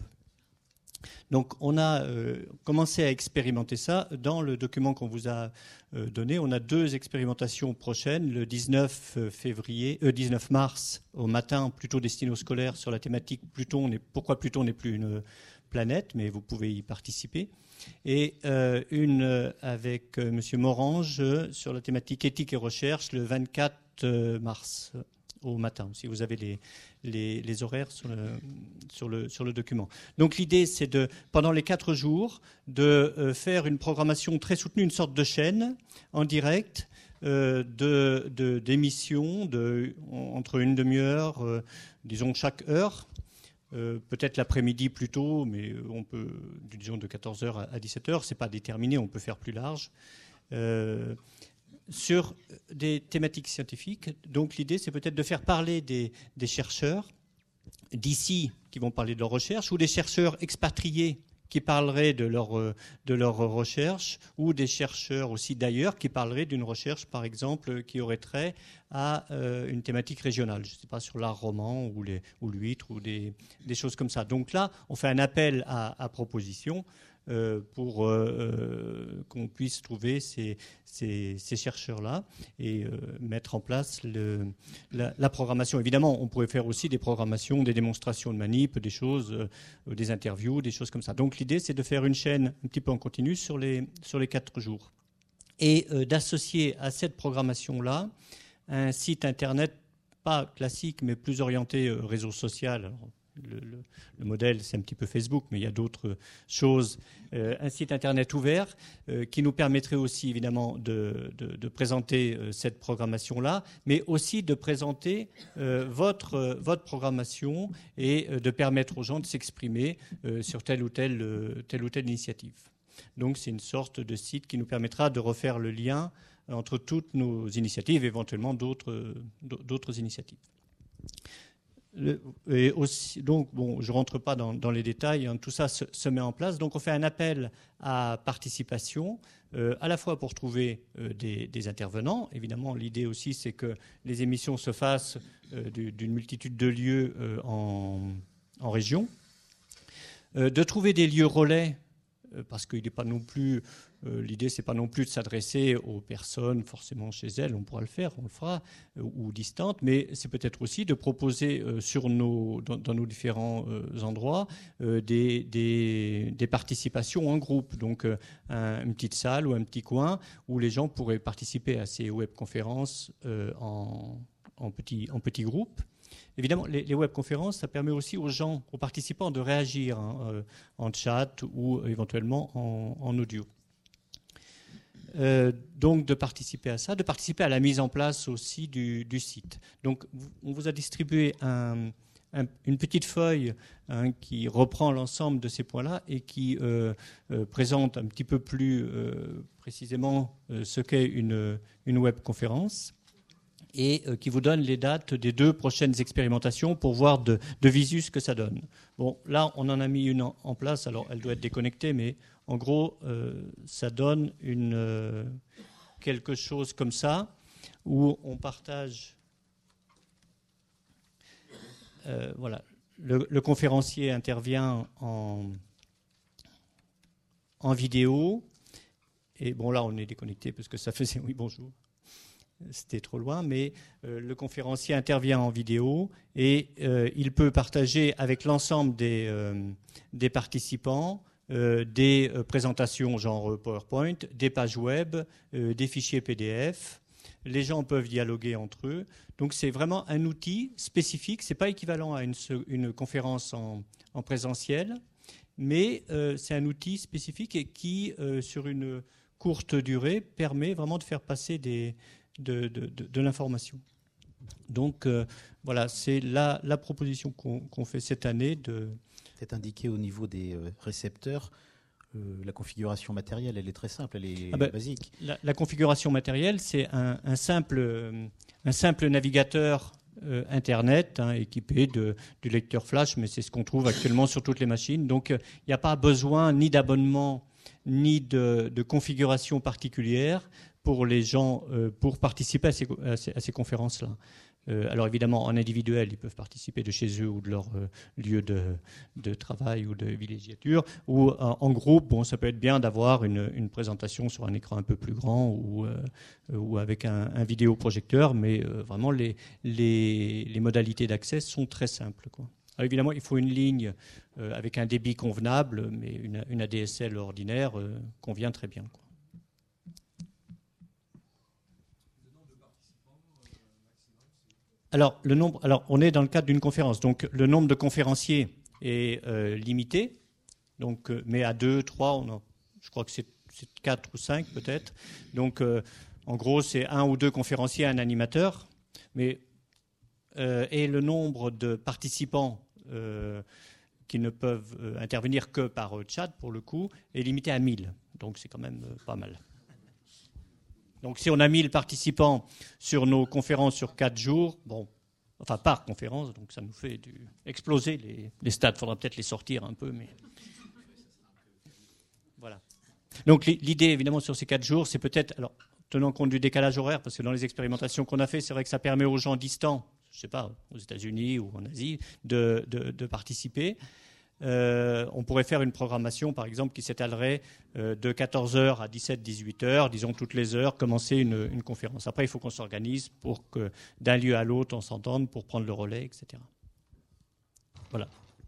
Donc on a euh, commencé à expérimenter ça. Dans le document qu'on vous a euh, donné, on a deux expérimentations prochaines. Le dix-neuf février, euh, dix-neuf mars au matin, plutôt destiné aux scolaires, sur la thématique Pluton. N'est, pourquoi Pluton n'est plus une planète, mais vous pouvez y participer. Et euh, une avec euh, M. Morange euh, sur la thématique éthique et recherche le vingt-quatre mars euh, au matin. Si vous avez les, les, les horaires sur le, sur, le, sur le document. Donc l'idée, c'est de, pendant les quatre jours, de euh, faire une programmation très soutenue, une sorte de chaîne en direct euh, de, de, d'émissions de, entre une demi-heure, euh, disons chaque heure, euh, peut-être l'après-midi plus tôt, mais on peut, disons de quatorze heures à dix-sept heures, c'est pas déterminé, on peut faire plus large. Euh, sur des thématiques scientifiques. Donc l'idée, c'est peut-être de faire parler des, des chercheurs d'ici qui vont parler de leur recherche, ou des chercheurs expatriés qui parleraient de leur, de leur recherche, ou des chercheurs aussi d'ailleurs qui parleraient d'une recherche, par exemple, qui aurait trait à euh, une thématique régionale, je ne sais pas, sur l'art roman ou, les, ou l'huître, ou des, des choses comme ça. Donc là, on fait un appel à, à proposition Euh, pour euh, qu'on puisse trouver ces, ces, ces chercheurs-là et euh, mettre en place le, la, la programmation. Évidemment, on pourrait faire aussi des programmations, des démonstrations de manip, des choses, euh, des interviews, des choses comme ça. Donc l'idée, c'est de faire une chaîne un petit peu en continu sur les, sur les quatre jours et euh, d'associer à cette programmation-là un site Internet, pas classique, mais plus orienté euh, réseau social. Alors, Le, le, le modèle, c'est un petit peu Facebook, mais il y a d'autres choses. Euh, un site Internet ouvert euh, qui nous permettrait aussi, évidemment, de, de, de présenter euh, cette programmation-là, mais aussi de présenter euh, votre, euh, votre programmation et euh, de permettre aux gens de s'exprimer euh, sur telle ou telle, euh, telle ou telle initiative. Donc, c'est une sorte de site qui nous permettra de refaire le lien entre toutes nos initiatives, éventuellement d'autres, d'autres initiatives. Le, et aussi, donc, bon, je ne rentre pas dans, dans les détails, hein, tout ça se, se met en place. Donc, on fait un appel à participation, euh, à la fois pour trouver euh, des, des intervenants. Évidemment, l'idée aussi, c'est que les émissions se fassent euh, d'une multitude de lieux euh, en, en région. Euh, de trouver des lieux relais, euh, parce qu'il n'est pas non plus... Euh, l'idée, c'est pas non plus de s'adresser aux personnes forcément chez elles, on pourra le faire, on le fera, euh, ou distantes, mais c'est peut-être aussi de proposer euh, sur nos, dans, dans nos différents euh, endroits euh, des, des, des participations en groupe, donc euh, un, une petite salle ou un petit coin où les gens pourraient participer à ces webconférences euh, en, en petits en petit groupes. Évidemment, les, les webconférences, ça permet aussi aux gens, aux participants de réagir hein, euh, en chat ou éventuellement en, en audio. Euh, donc de participer à ça, de participer à la mise en place aussi du, du site. Donc on vous a distribué un, un, une petite feuille hein, qui reprend l'ensemble de ces points-là et qui euh, euh, présente un petit peu plus euh, précisément euh, ce qu'est une, une webconférence et euh, qui vous donne les dates des deux prochaines expérimentations pour voir de, de visu ce que ça donne. Bon, là on en a mis une en, en place, alors elle doit être déconnectée, mais en gros, euh, ça donne une, euh, quelque chose comme ça, où on partage... Euh, voilà, le, le conférencier intervient en, en vidéo. Et bon, là, on est déconnecté parce que ça faisait... Oui, bonjour. C'était trop loin, mais euh, le conférencier intervient en vidéo et euh, il peut partager avec l'ensemble des, euh, des participants euh, des euh, présentations genre PowerPoint, des pages web, euh, des fichiers P D F. Les gens peuvent dialoguer entre eux. Donc c'est vraiment un outil spécifique. C'est pas équivalent à une, une conférence en, en présentiel, mais euh, c'est un outil spécifique et qui, euh, sur une courte durée, permet vraiment de faire passer des, de, de, de, de l'information. Donc euh, voilà, c'est la, la proposition qu'on, qu'on fait cette année. De... C'est indiqué au niveau des euh, récepteurs. Euh, la configuration matérielle, elle est très simple, elle est ah ben, basique. La, la configuration matérielle, c'est un, un, simple, un simple navigateur euh, Internet hein, équipé de, du lecteur flash, mais c'est ce qu'on trouve actuellement sur toutes les machines. Donc il euh, n'y a pas besoin ni d'abonnement, ni de, de configuration particulière pour les gens euh, pour participer à ces, à ces, à ces conférences-là. Euh, alors évidemment, en individuel, ils peuvent participer de chez eux ou de leur euh, lieu de, de travail ou de villégiature. Ou euh, en groupe, bon, ça peut être bien d'avoir une, une présentation sur un écran un peu plus grand ou, euh, ou avec un, un vidéoprojecteur, mais euh, vraiment les, les, les modalités d'accès sont très simples, quoi. Alors évidemment, il faut une ligne euh, avec un débit convenable, mais une, une A D S L ordinaire euh, convient très bien, quoi. Alors, le nombre, alors, on est dans le cadre d'une conférence, donc le nombre de conférenciers est euh, limité, donc, euh, mais à deux, trois, on a, je crois que c'est, c'est quatre ou cinq peut-être. Donc, euh, en gros, c'est un ou deux conférenciers, un animateur, mais euh, et le nombre de participants euh, qui ne peuvent euh, intervenir que par euh, chat, pour le coup, est limité à mille. Donc, c'est quand même euh, pas mal. Donc si on a mille participants sur nos conférences sur quatre jours, bon, enfin par conférence, donc ça nous fait du, exploser les, les stades. Il faudra peut-être les sortir un peu, mais voilà. Donc l'idée évidemment sur ces quatre jours, c'est peut-être, alors tenant compte du décalage horaire, parce que dans les expérimentations qu'on a fait, c'est vrai que ça permet aux gens distants, je ne sais pas, aux États-Unis ou en Asie, de, de, de participer. Euh, on pourrait faire une programmation, par exemple, qui s'étalerait euh, de quatorze heures à dix-sept dix-huit heures, disons toutes les heures, commencer une, une conférence. Après, il faut qu'on s'organise pour que d'un lieu à l'autre, on s'entende pour prendre le relais, et cetera. Voilà.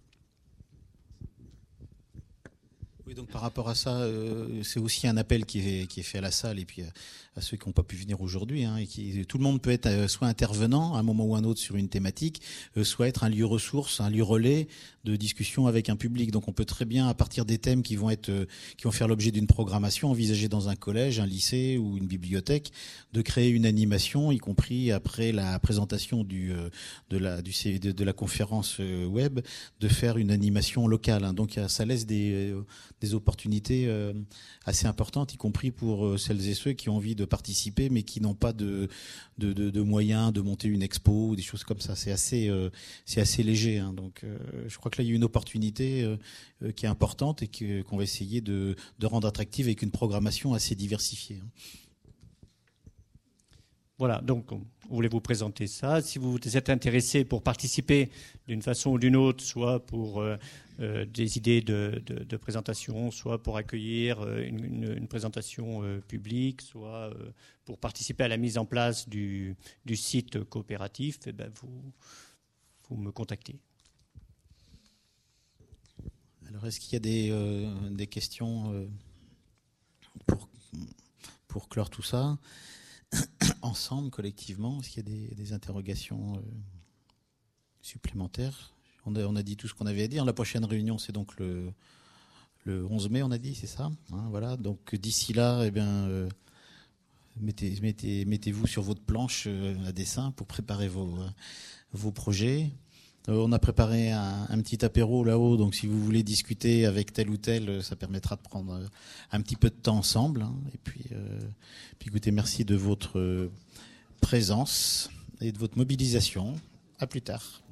Oui, donc par rapport à ça, euh, c'est aussi un appel qui est, qui est fait à la salle et puis à, à ceux qui n'ont pas pu venir aujourd'hui. Hein, et qui, tout le monde peut être euh, soit intervenant à un moment ou un autre sur une thématique, euh, soit être un lieu ressource, un lieu relais de discussion avec un public. Donc on peut très bien, à partir des thèmes qui vont être, euh, qui vont faire l'objet d'une programmation envisagée dans un collège, un lycée ou une bibliothèque, de créer une animation, y compris après la présentation du, euh, de la, du, de, de la conférence euh, web, de faire une animation locale. Hein. Donc ça laisse des euh, des opportunités euh, assez importantes, y compris pour euh, celles et ceux qui ont envie de participer, mais qui n'ont pas de, de, de, de moyens de monter une expo ou des choses comme ça. C'est assez, euh, c'est assez léger. Hein. Donc, euh, je crois que là, il y a une opportunité euh, euh, qui est importante et que, qu'on va essayer de, de rendre attractive avec une programmation assez diversifiée. Hein. Voilà, donc on voulait vous présenter ça. Si vous êtes intéressé pour participer d'une façon ou d'une autre, soit pour euh, euh, des idées de, de, de présentation, soit pour accueillir une, une, une présentation euh, publique, soit euh, pour participer à la mise en place du, du site coopératif, eh ben vous, vous me contactez. Alors, est-ce qu'il y a des, euh, des questions euh, pour, pour clore tout ça ? Ensemble, collectivement, est-ce qu'il y a des, des interrogations euh, supplémentaires ? on a, on a dit tout ce qu'on avait à dire. La prochaine réunion, c'est donc le, le onze mai, on a dit, c'est ça, hein, voilà. Donc d'ici là, eh bien, euh, mettez, mettez, mettez-vous sur votre planche euh, à dessin pour préparer vos, euh, vos projets. Euh, on a préparé un, un petit apéro là-haut, donc si vous voulez discuter avec tel ou tel, ça permettra de prendre euh, un petit peu de temps ensemble. Hein. Et puis, euh, puis écoutez, merci de votre présence et de votre mobilisation. À plus tard.